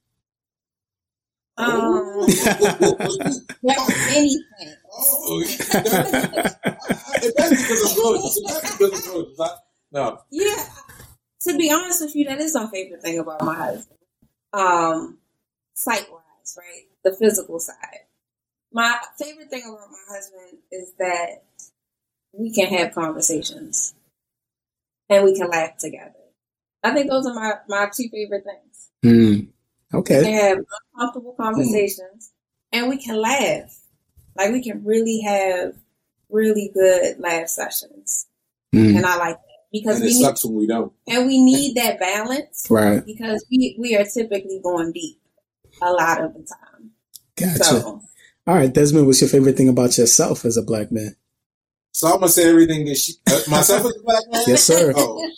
S5: Um, there's many things. Oh, no. Yeah. To be honest with you, that is my favorite thing about my husband. Um, sight-wise, right? The physical side. My favorite thing about my husband is that we can have conversations and we can laugh together. I think those are my, my two favorite things.
S4: Mm, okay.
S5: We can have uncomfortable conversations mm. and we can laugh. Like, we can really have really good laugh sessions. Mm. And I like that. because
S3: and
S5: we
S3: it
S5: need,
S3: sucks when we don't.
S5: and we need that balance,
S4: Right.
S5: Because we we are typically going deep a lot of the time.
S4: Gotcha.
S5: So,
S4: all right, Desmond, what's your favorite thing about yourself as a black man?
S3: So I'm gonna say everything that she uh, myself as a black man.
S4: Yes, sir.
S3: Oh,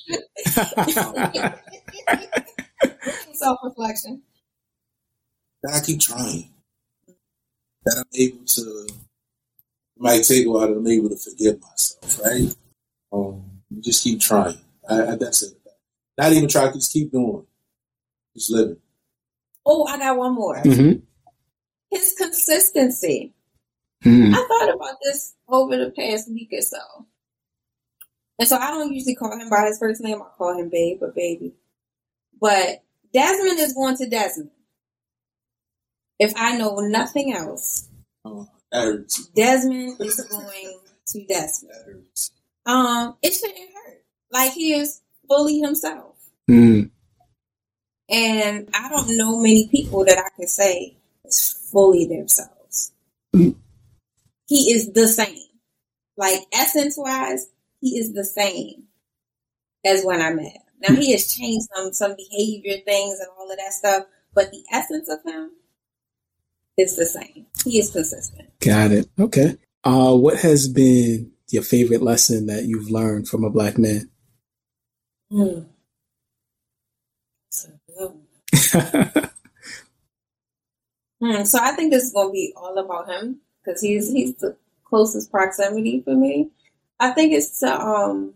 S5: self-reflection.
S3: that I keep trying. That I'm able to. It might take a while. That I'm able to forgive myself. Right. Um. Just keep trying. I, I, that's it. Not even try. Just keep doing. Just living.
S5: Oh, I got one more.
S4: Mm-hmm.
S5: His consistency.
S4: Mm.
S5: I thought about this over the past week or so. And so I don't usually call him by his first name. I call him babe or baby. But Desmond is going to Desmond. If I know nothing else,
S3: Oh, that hurts.
S5: Desmond is going to Desmond.
S3: That hurts.
S5: Um, it shouldn't hurt. Like, he is fully himself.
S4: Mm.
S5: And I don't know many people that I can say is fully themselves.
S4: Mm.
S5: He is the same. Like, essence-wise, he is the same as when I met him. Now, he has changed some, some behavior things and all of that stuff, but the essence of him is the same. He is consistent.
S4: Got it. Okay. Uh, what has been your favorite lesson that you've learned from a black man?
S5: Hmm. That's a good one. Hmm, so I think this is going to be all about him because he's he's the closest proximity for me. I think it's to um,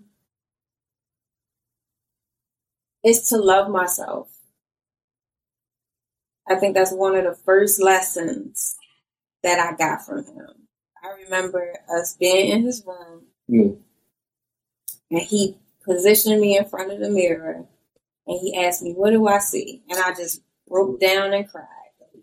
S5: it's to love myself. I think that's one of the first lessons that I got from him. I remember us being in his room,
S3: Mm.
S5: and he positioned me in front of the mirror, and he asked me, "What do I see?" And I just broke down and cried.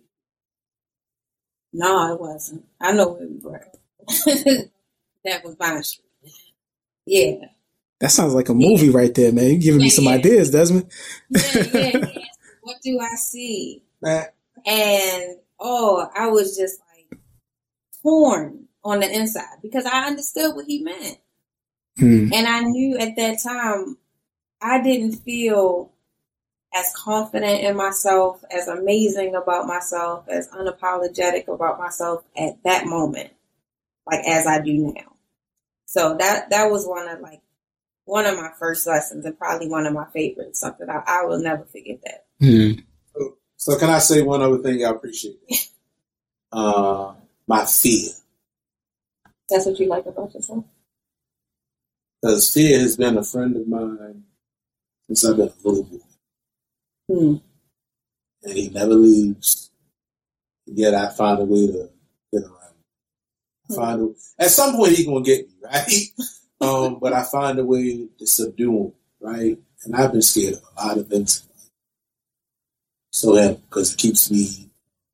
S5: No, it wasn't. I know where we were. That was Vine Street. Yeah.
S4: That sounds like a movie
S5: Yeah.
S4: right there, man. You're giving me
S5: Yeah,
S4: some
S5: yeah.
S4: ideas, Desmond.
S5: Yeah, yeah. He asked me, what do I see?
S3: Man,
S5: And, oh, I was just like torn on the inside because I understood what he meant.
S4: Mm.
S5: And I knew at that time I didn't feel as confident in myself, as amazing about myself, as unapologetic about myself at that moment, like as I do now. So that that was one of like one of my first lessons and probably one of my favorites. Something I, I will never forget that.
S4: Mm.
S3: so, so can I say one other thing? I appreciate it. Uh, my fear,
S5: That's what you like about yourself?
S3: because fear has been a friend of mine since I've been a little boy,
S5: Hmm.
S3: and he never leaves. Yet I find a way to get around. I find a, at some point he's gonna get me, right? Um, but I find a way to subdue him, right? And I've been scared of a lot of things. So that because it keeps me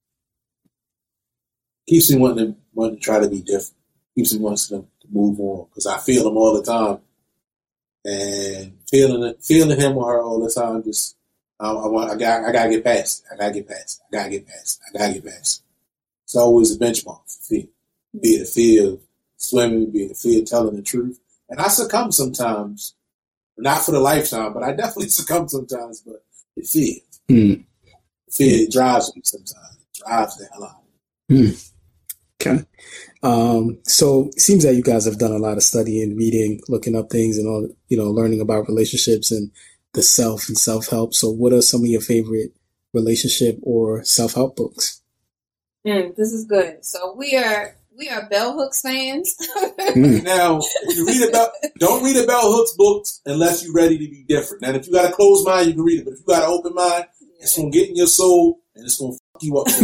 S3: keeps me wanting to wanting to try to be different. Keeps me wanting to move on because I feel him all the time, and feeling it, feeling him or her all the time. Just I, I want I got I gotta get past. It. I gotta get past. It. I gotta get past. It. I gotta get past. It. It's always a benchmark for fear. Be it the fear of swimming, be it the fear of telling the truth. And I succumb sometimes, not for the lifetime, but I definitely succumb sometimes. But the fear,
S4: Mm.
S3: the fear it drives me sometimes. It drives the hell out.
S4: Mm. Okay. Um, so it seems that you guys have done a lot of studying, reading, looking up things and all, you know, learning about relationships and the self and self-help. So what are some of your favorite relationship or self-help books?
S5: Mm, this is good. So we are we are Bell Hooks fans.
S4: Mm.
S3: Now, if you read about, don't read a Bell Hooks books unless you're ready to be different. Now, if you got a closed mind, you can read it. But if you got an open mind, it's going to get in your soul and it's going to fuck you up.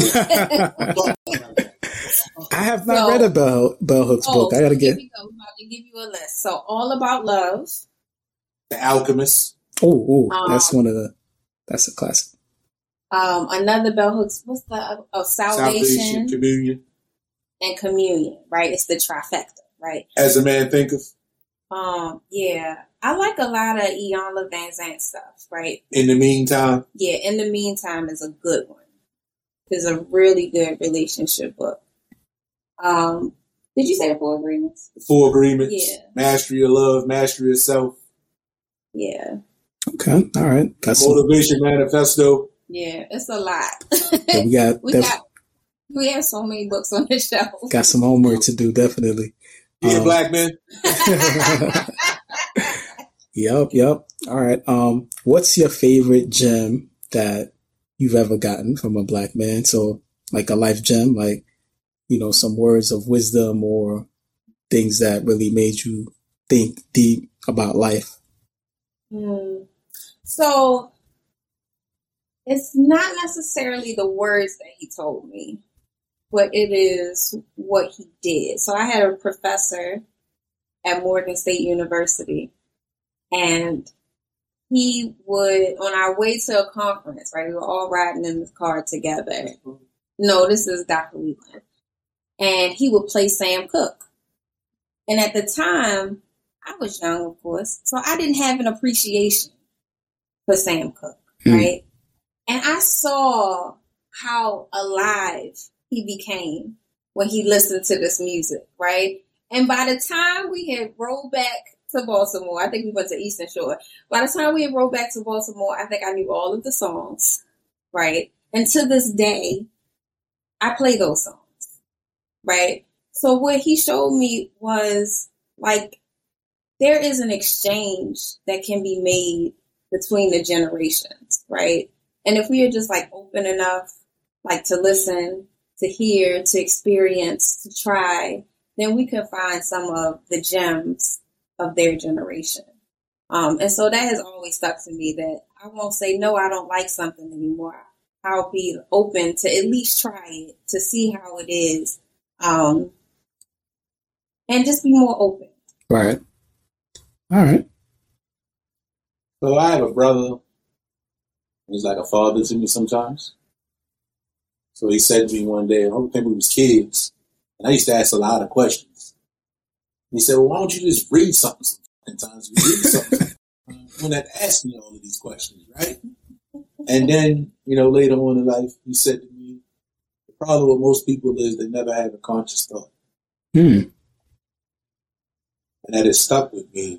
S4: I have not
S5: So-
S4: read a Bell, Bell Hooks
S5: Oh,
S4: book. I got to
S5: here
S4: get.
S5: we go. I'm about to give you a list. So All About Love.
S3: The Alchemist.
S4: Oh, oh,
S5: Um,
S4: that's one of the. That's a classic.
S5: Um, another Bell Hooks. What's the oh, Salvation,
S3: Salvation, Communion.
S5: and Communion? Right, it's the trifecta. Right.
S3: As a Man Thinketh.
S5: Um. Yeah, I like a lot of Iyanla Vanzant stuff. Right.
S3: In the Meantime.
S5: Yeah. In the Meantime is a good one. It's a really good relationship book. Um. Did you say the Four Agreements?
S3: The Four Agreements.
S5: Yeah.
S3: Mastery of Love, Mastery of Self.
S5: Yeah.
S4: Okay. All right.
S3: Got Motivation some... Manifesto.
S5: Yeah, it's a lot.
S4: Yeah, we got,
S5: we def- got we have so many books on the shelf.
S4: Got some homework to do, definitely.
S3: Yeah, um, black men.
S4: Yep, yep. All right. Um, what's your favorite gem that you've ever gotten from a black man? So, like a life gem, like, you know, some words of wisdom or things that really made you think deep about life.
S5: Mm. So, it's not necessarily the words that he told me, but it is what he did. So, I had a professor at Morgan State University. And he would, on our way to a conference, right, we were all riding in the car together. No, this is Doctor Wheatland. And he would play Sam Cooke. And at the time, I was young, of course, so I didn't have an appreciation for Sam Cooke, mm. right? And I saw how alive he became when he listened to this music, right? And by the time we had rolled back to Baltimore, I think we went to Eastern Shore. By the time we had rolled back to Baltimore, I think I knew all of the songs, right? And to this day, I play those songs, right? So what he showed me was, like, there is an exchange that can be made between the generations, right? And if we are just, like, open enough, like, to listen, to hear, to experience, to try, then we can find some of the gems of their generation. Um, and so that has always stuck to me, that I won't say, no, I don't like something anymore. I'll be open to at least try it, to see how it is, um, and just be more open.
S4: Right. All right.
S3: So I have a brother. He's like a father to me sometimes. So he said to me one day, I don't think we was kids, and I used to ask a lot of questions. He said, well, why don't you just read something sometimes? We read something. When that asked me all of these questions, right? And then, you know, later on in life, he said to me, the problem with most people is they never have a conscious thought.
S4: Hmm.
S3: And that has stuck with me.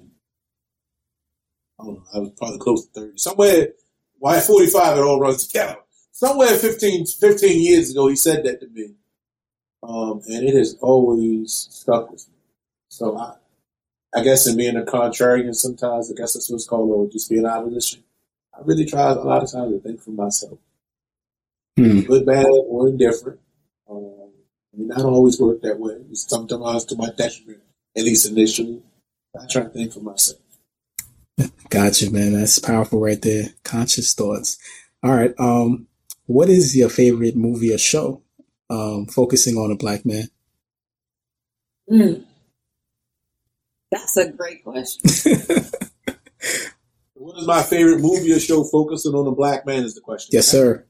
S3: I don't know, I was probably close to thirty. Somewhere, why at forty-five it all runs together. Somewhere fifteen, fifteen years ago, he said that to me. Um, and it has always stuck with me. So I, I guess in being a contrarian sometimes, I guess that's what's called, or just being opposition. I really try a lot of times to think for myself.
S4: Hmm.
S3: Good, bad, or indifferent. Um, I mean, I don't always work that way. It's sometimes to my detriment, at least initially. I try to think for myself.
S4: Gotcha, man. That's powerful right there. Conscious thoughts. All right. Um, what is your favorite movie or show um, focusing on a black man?
S5: Hmm. That's a great question.
S3: What is my favorite movie or show focusing on a black man is the question.
S4: Yes, right? sir.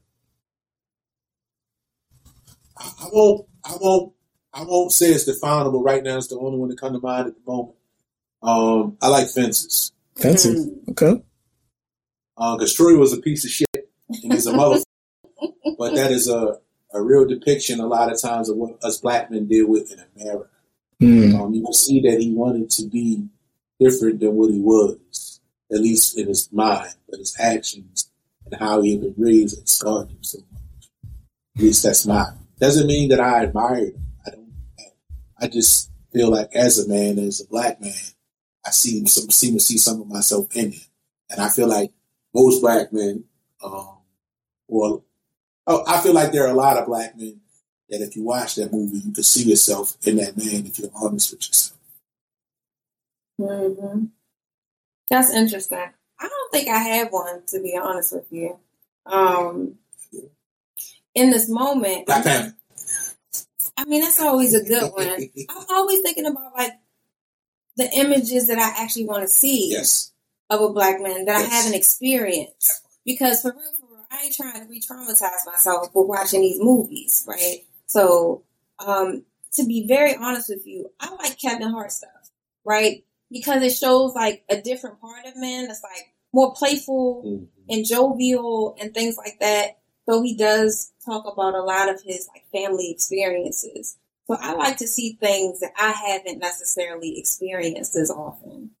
S3: I, I won't I won't I won't say it's definable right now. It's the only one that comes to mind at the moment. Um, I like Fences.
S4: Fences. Mm. Okay.
S3: Because uh, Troy was a piece of shit and he's a motherfucker. But that is a, a real depiction a lot of times of what us black men deal with in America.
S4: Mm.
S3: Um, you can see that he wanted to be different than what he was, at least in his mind, but his actions and how he had been raised and scarred him so much. At least that's not. Doesn't mean that I admire him. I don't. I just feel like as a man, as a black man, I see some seem to see some of myself in him, and I feel like most black men, um, well, oh, I feel like there are a lot of black men that if you watch that movie, you can see yourself in that man if you're honest with yourself.
S5: Mm-hmm. That's interesting. I don't think I have one, to be honest with you. Um, in this moment,
S3: Black Panther.
S5: I mean, that's always a good one. I'm always thinking about, like, the images that I actually want to see
S3: yes.
S5: of a black man that yes. I haven't experienced. Because for real, for real, I ain't trying to re-traumatize myself with watching these movies, right? So, um, to be very honest with you, I like Kevin Hart stuff, right? Because it shows, like, a different part of men that's, like, more playful mm-hmm. and jovial and things like that. So he does talk about a lot of his, like, family experiences. So I like to see things that I haven't necessarily experienced as often.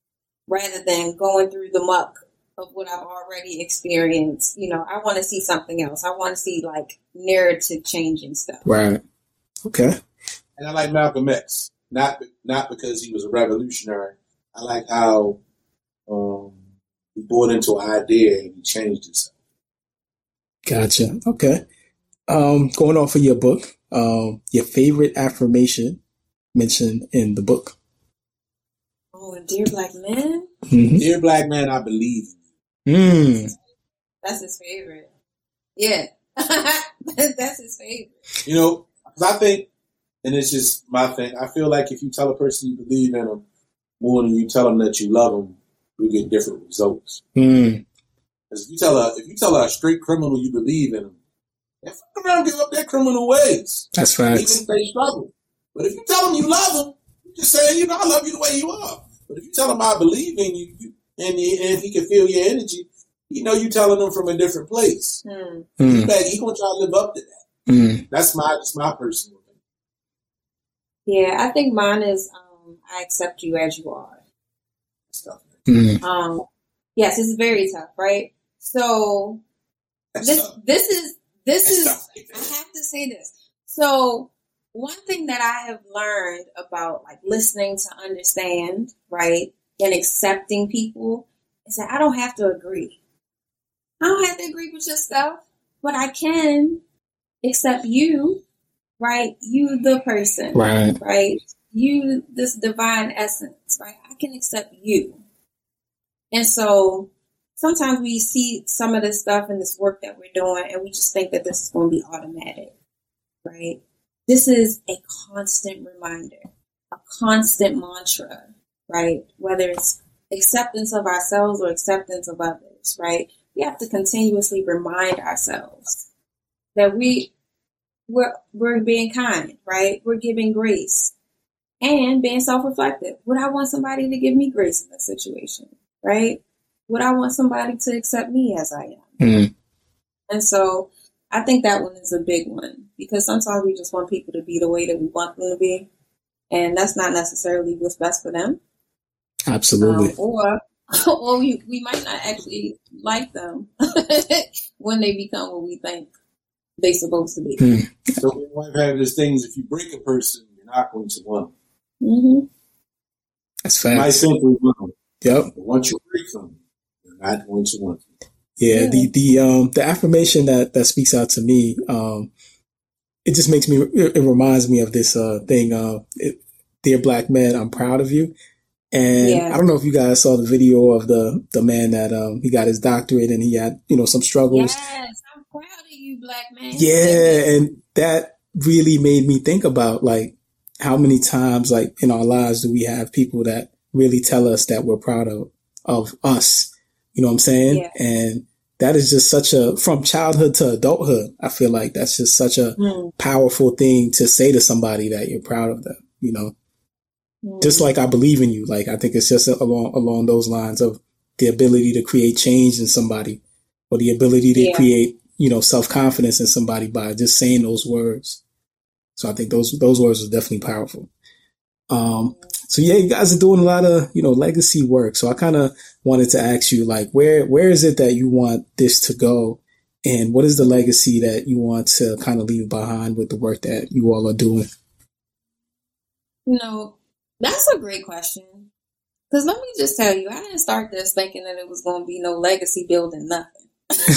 S5: rather than going through the muck of what I've already experienced. You know, I want to see something else. I want to see like narrative changing stuff.
S4: Right. Okay.
S3: And I like Malcolm X, not not because he was a revolutionary. I like how um, he bought into an idea and he changed himself.
S4: Gotcha. Okay. Um, going off of your book, um, your favorite affirmation mentioned in the book.
S5: Oh, dear black man.
S4: Mm-hmm.
S3: Dear black man, I believe in you.
S4: Mm.
S5: That's his favorite. Yeah. That's his favorite.
S3: You know, because I think, and it's just my thing, I feel like if you tell a person you believe in them more than you tell them that you love them, you get different results.
S4: Mm.
S3: Because if you tell a if you tell a straight criminal you believe in them, they fuck around and give up their criminal ways.
S4: That's right.
S3: Even if they struggle. But if you tell them you love them, you're just saying, you know, I love you the way you are. But if you tell them I believe in you, you and, he, and if he can feel your energy, you know you're telling them from a different place.
S5: Mm.
S4: Mm.
S3: He's back, he gonna try to live up to that.
S4: Mm.
S3: That's my that's my personal thing.
S5: Yeah, I think mine is um, I accept you as you are.
S3: Stuff.
S4: Mm.
S5: Um, yes, it's very tough, right? So
S3: That's
S5: this
S3: tough.
S5: this is this
S3: That's
S5: is
S3: tough like
S5: I
S3: that.
S5: have to say this. So one thing that I have learned about like listening to understand, right, and accepting people is that I don't have to agree. I don't have to agree with your stuff, but I can accept you, right? You, the person,
S4: Right.
S5: right? You, this divine essence, right? I can accept you. And so sometimes we see some of this stuff in this work that we're doing and we just think that this is going to be automatic, right? This is a constant reminder, a constant mantra, right? Whether it's acceptance of ourselves or acceptance of others, right? We have to continuously remind ourselves that we, we're, we're being kind, right? We're giving grace and being self-reflective. Would I want somebody to give me grace in this situation, right? Would I want somebody to accept me as I am?
S4: Mm.
S5: And so I think that one is a big one because sometimes we just want people to be the way that we want them to be. And that's not necessarily what's best for them.
S4: Absolutely.
S5: Um, or or we, we might not actually like them when they become what we think they're supposed to be.
S4: Mm.
S3: So in life having this thing is if you break a person, you're not going to want them.
S5: Mm-hmm.
S4: That's
S3: You might
S4: facts.
S3: simply want them.
S4: Yep.
S3: But once you break them, you're not going to want them.
S4: Yeah,
S5: Yeah.
S4: the the um the affirmation that that speaks out to me, um, it just makes me. It, it reminds me of this uh thing. Uh, it, dear black man, I'm proud of you. And
S5: Yeah.
S4: I don't know if you guys saw the video of the the man that um he got his doctorate and he had you know some struggles.
S5: Yes, I'm proud of you, black man.
S4: Yeah, and that really made me think about like how many times like in our lives do we have people that really tell us that we're proud of of us. You know what I'm saying?
S5: Yeah.
S4: And that is just such a, from childhood to adulthood, I feel like that's just such a
S5: Mm.
S4: powerful thing to say to somebody that you're proud of them, you know,
S5: Mm.
S4: just like I believe in you. Like, I think it's just along, along those lines of the ability to create change in somebody or the ability to
S5: Yeah.
S4: create, you know, self-confidence in somebody by just saying those words. So I think those, those words are definitely powerful. Um, so yeah, you guys are doing a lot of, you know, legacy work. So I kind of wanted to ask you, like, where, where is it that you want this to go? And what is the legacy that you want to kind of leave behind with the work that you all are doing?
S5: You know, that's a great question. Because let me just tell you, I didn't start this thinking that it was going to be no legacy building, nothing.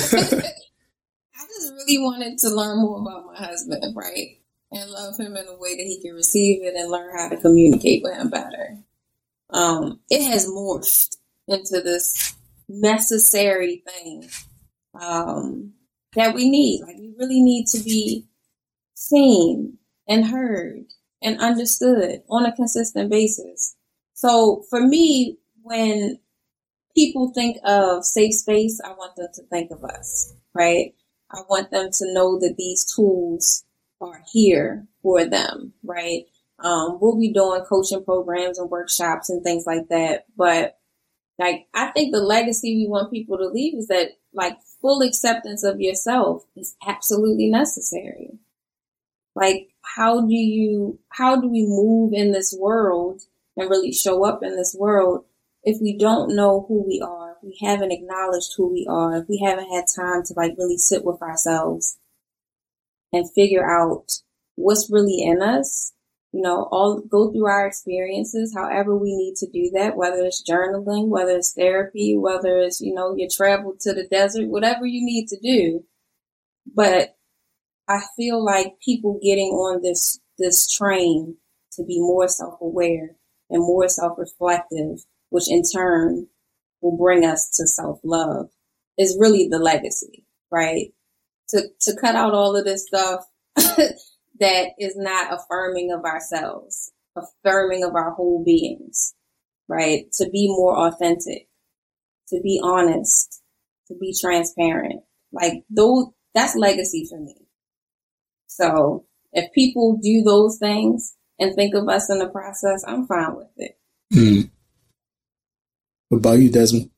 S5: I just really wanted to learn more about my husband, right? And love him in a way that he can receive it and learn how to communicate with him better. Um, it has morphed into this necessary thing um, that we need. Like, we really need to be seen and heard and understood on a consistent basis. So for me, when people think of safe space, I want them to think of us, right? I want them to know that these tools are here for them, right? Um, we'll be doing coaching programs and workshops and things like that. But like, I think the legacy we want people to leave is that like full acceptance of yourself is absolutely necessary. Like, how do you, how do we move in this world and really show up in this world if we don't know who we are, if we haven't acknowledged who we are, if we haven't had time to like really sit with ourselves and figure out what's really in us, you know, all go through our experiences, however we need to do that, whether it's journaling, whether it's therapy, whether it's, you know, you travel to the desert, whatever you need to do. But I feel like people getting on this, this train to be more self-aware and more self-reflective, which in turn will bring us to self-love, is really the legacy, right? To, to cut out all of this stuff that is not affirming of ourselves, affirming of our whole beings, right? To be more authentic, to be honest, to be transparent. Like those, that's legacy for me. So if people do those things and think of us in the process, I'm fine with it.
S4: Mm. What about you, Desmond?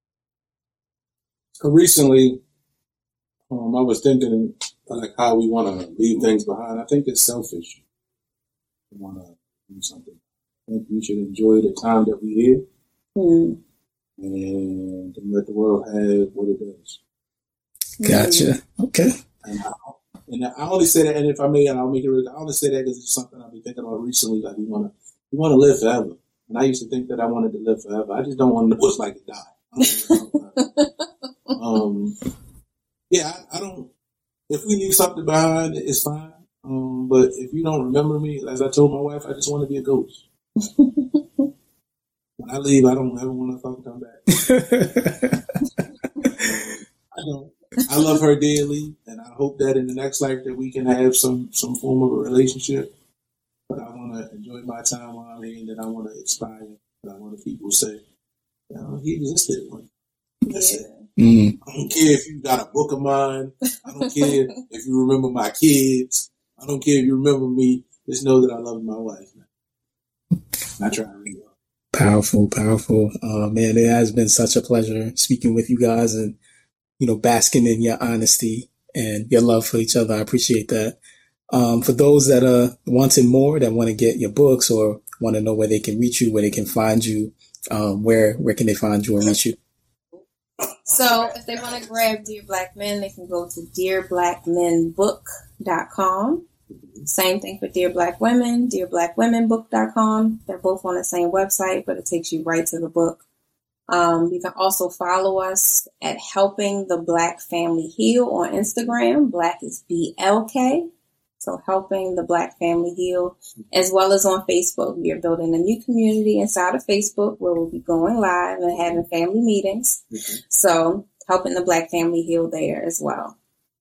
S3: So recently, um, I was thinking like how we want to leave things behind. I think it's selfish. We want to do something. I think we should enjoy the time that we here
S5: Mm.
S3: and let the world have what it does.
S4: Gotcha. Okay.
S3: And I, and I only say that, and if I may, and I'll make it real, I only say that because it's something I've been thinking about recently. Like we want to, we want to live forever. And I used to think that I wanted to live forever. I just don't want to know what it's like to die. um, yeah, I, I don't. If we leave something behind, it's fine. Um, but if you don't remember me, as I told my wife, I just want to be a ghost. When I leave, I don't ever want to fucking come back. I don't. I love her dearly, and I hope that in the next life that we can have some, some form of a relationship. But I want to enjoy my time while I'm here, and then I want to inspire. And I want people to say, you know, he existed. That's it.
S4: Mm.
S3: I don't care if you got a book of mine. I don't care if you remember my kids. I don't care if you remember me. Just know that I love my wife. Man. I try really hard.
S4: Powerful, powerful. Uh, man, it has been such a pleasure speaking with you guys and, you know, basking in your honesty and your love for each other. I appreciate that. Um, for those that are wanting more, that want to get your books or want to know where they can reach you, where they can find you, um, where, where can they find you or reach you?
S5: So if they want to grab Dear Black Men, they can go to dear black men book dot com. Same thing for Dear Black Women, dear black women book dot com. They're both on the same website, but it takes you right to the book. Um, you can also follow us at Helping the Black Family Heal on Instagram. Black is B L K. So Helping the Black Family Heal, as well as on Facebook. We are building a new community inside of Facebook where we'll be going live and having family meetings. Mm-hmm. So Helping the Black Family Heal there as well.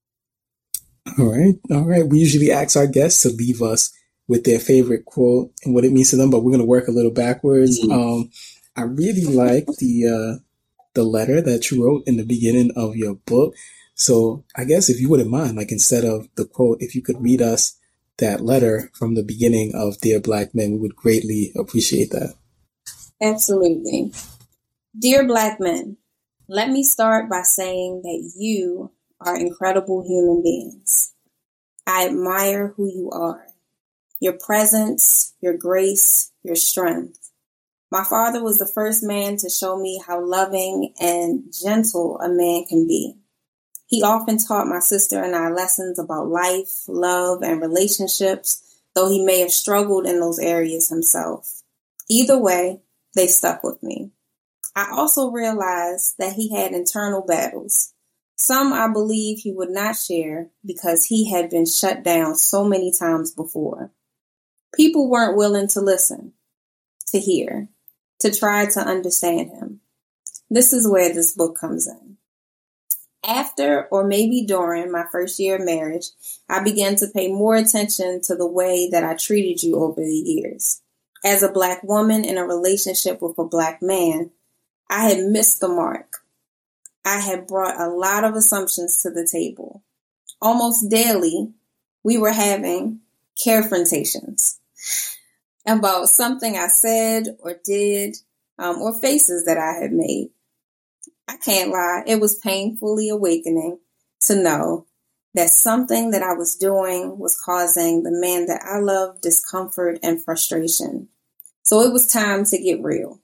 S4: All right. All right. We usually ask our guests to leave us with their favorite quote and what it means to them, but we're going to work a little backwards. Mm-hmm. Um, I really like the, uh, the letter that you wrote in the beginning of your book. So I guess if you wouldn't mind, like instead of the quote, if you could read us that letter from the beginning of Dear Black Men, we would greatly appreciate that.
S5: Absolutely. Dear Black Men, let me start by saying that you are incredible human beings. I admire who you are, your presence, your grace, your strength. My father was the first man to show me how loving and gentle a man can be. He often taught my sister and I lessons about life, love, and relationships, though he may have struggled in those areas himself. Either way, they stuck with me. I also realized that he had internal battles. Some I believe he would not share because he had been shut down so many times before. People weren't willing to listen, to hear, to try to understand him. This is where this book comes in. After, or maybe during, my first year of marriage, I began to pay more attention to the way that I treated you over the years. As a Black woman in a relationship with a Black man, I had missed the mark. I had brought a lot of assumptions to the table. Almost daily, we were having carefrontations about something I said or did, um, or faces that I had made. I can't lie, it was painfully awakening to know that something that I was doing was causing the man that I love discomfort and frustration. So it was time to get real.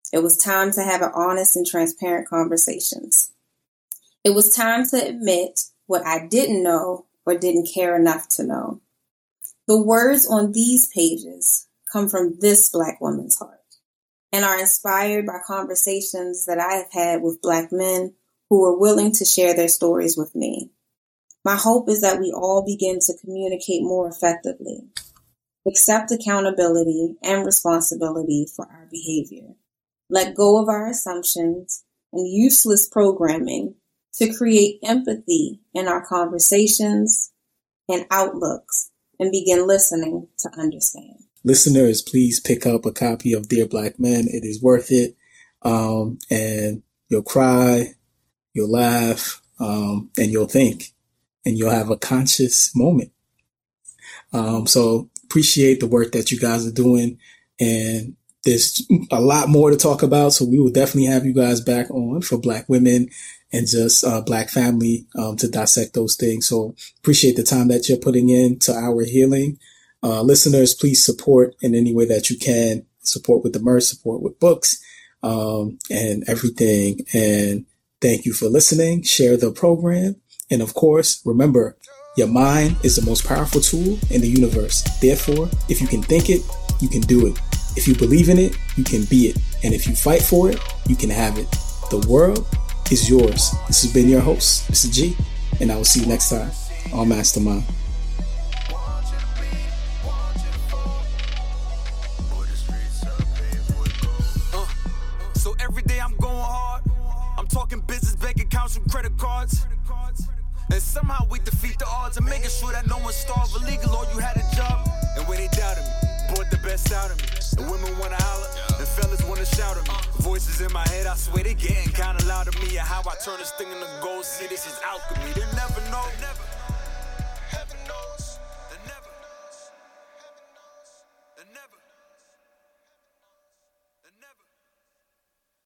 S5: It was time to have an honest and transparent conversations. It was time to admit what I didn't know or didn't care enough to know. The words on these pages come from this Black woman's heart and are inspired by conversations that I have had with Black men who were willing to share their stories with me. My hope is that we all begin to communicate more effectively, accept accountability and responsibility for our behavior, let go of our assumptions and useless programming to create empathy in our conversations and outlooks and begin listening to understand.
S4: Listeners, please pick up a copy of Dear Black Men. It is worth it. Um, and you'll cry, you'll laugh, um, and you'll think, and you'll have a conscious moment. Um, so appreciate the work that you guys are doing, and there's a lot more to talk about. So we will definitely have you guys back on for Black women and just uh, Black family um, to dissect those things. So appreciate the time that you're putting in to our healing. Uh, listeners, please support in any way that you can. Support with the merch, support with books, um, and everything. And thank you for listening. Share the program. And of course, remember, your mind is the most powerful tool in the universe. Therefore, if you can think it, you can do it. If you believe in it, you can be it. And if you fight for it, you can have it. The world is yours. This has been your host, Mister G, and I will see you next time on Mastermind.
S2: So every day I'm going hard. I'm talking business, bank accounts, and credit cards. And somehow we defeat the odds and making sure that no one starved illegal or you had a job. And when they doubted me, brought the best out of me. The women wanna holler, the fellas wanna shout at me. Voices in my head, I swear they getting kinda loud at me. And how I turn this thing into gold, see this is alchemy. They never know.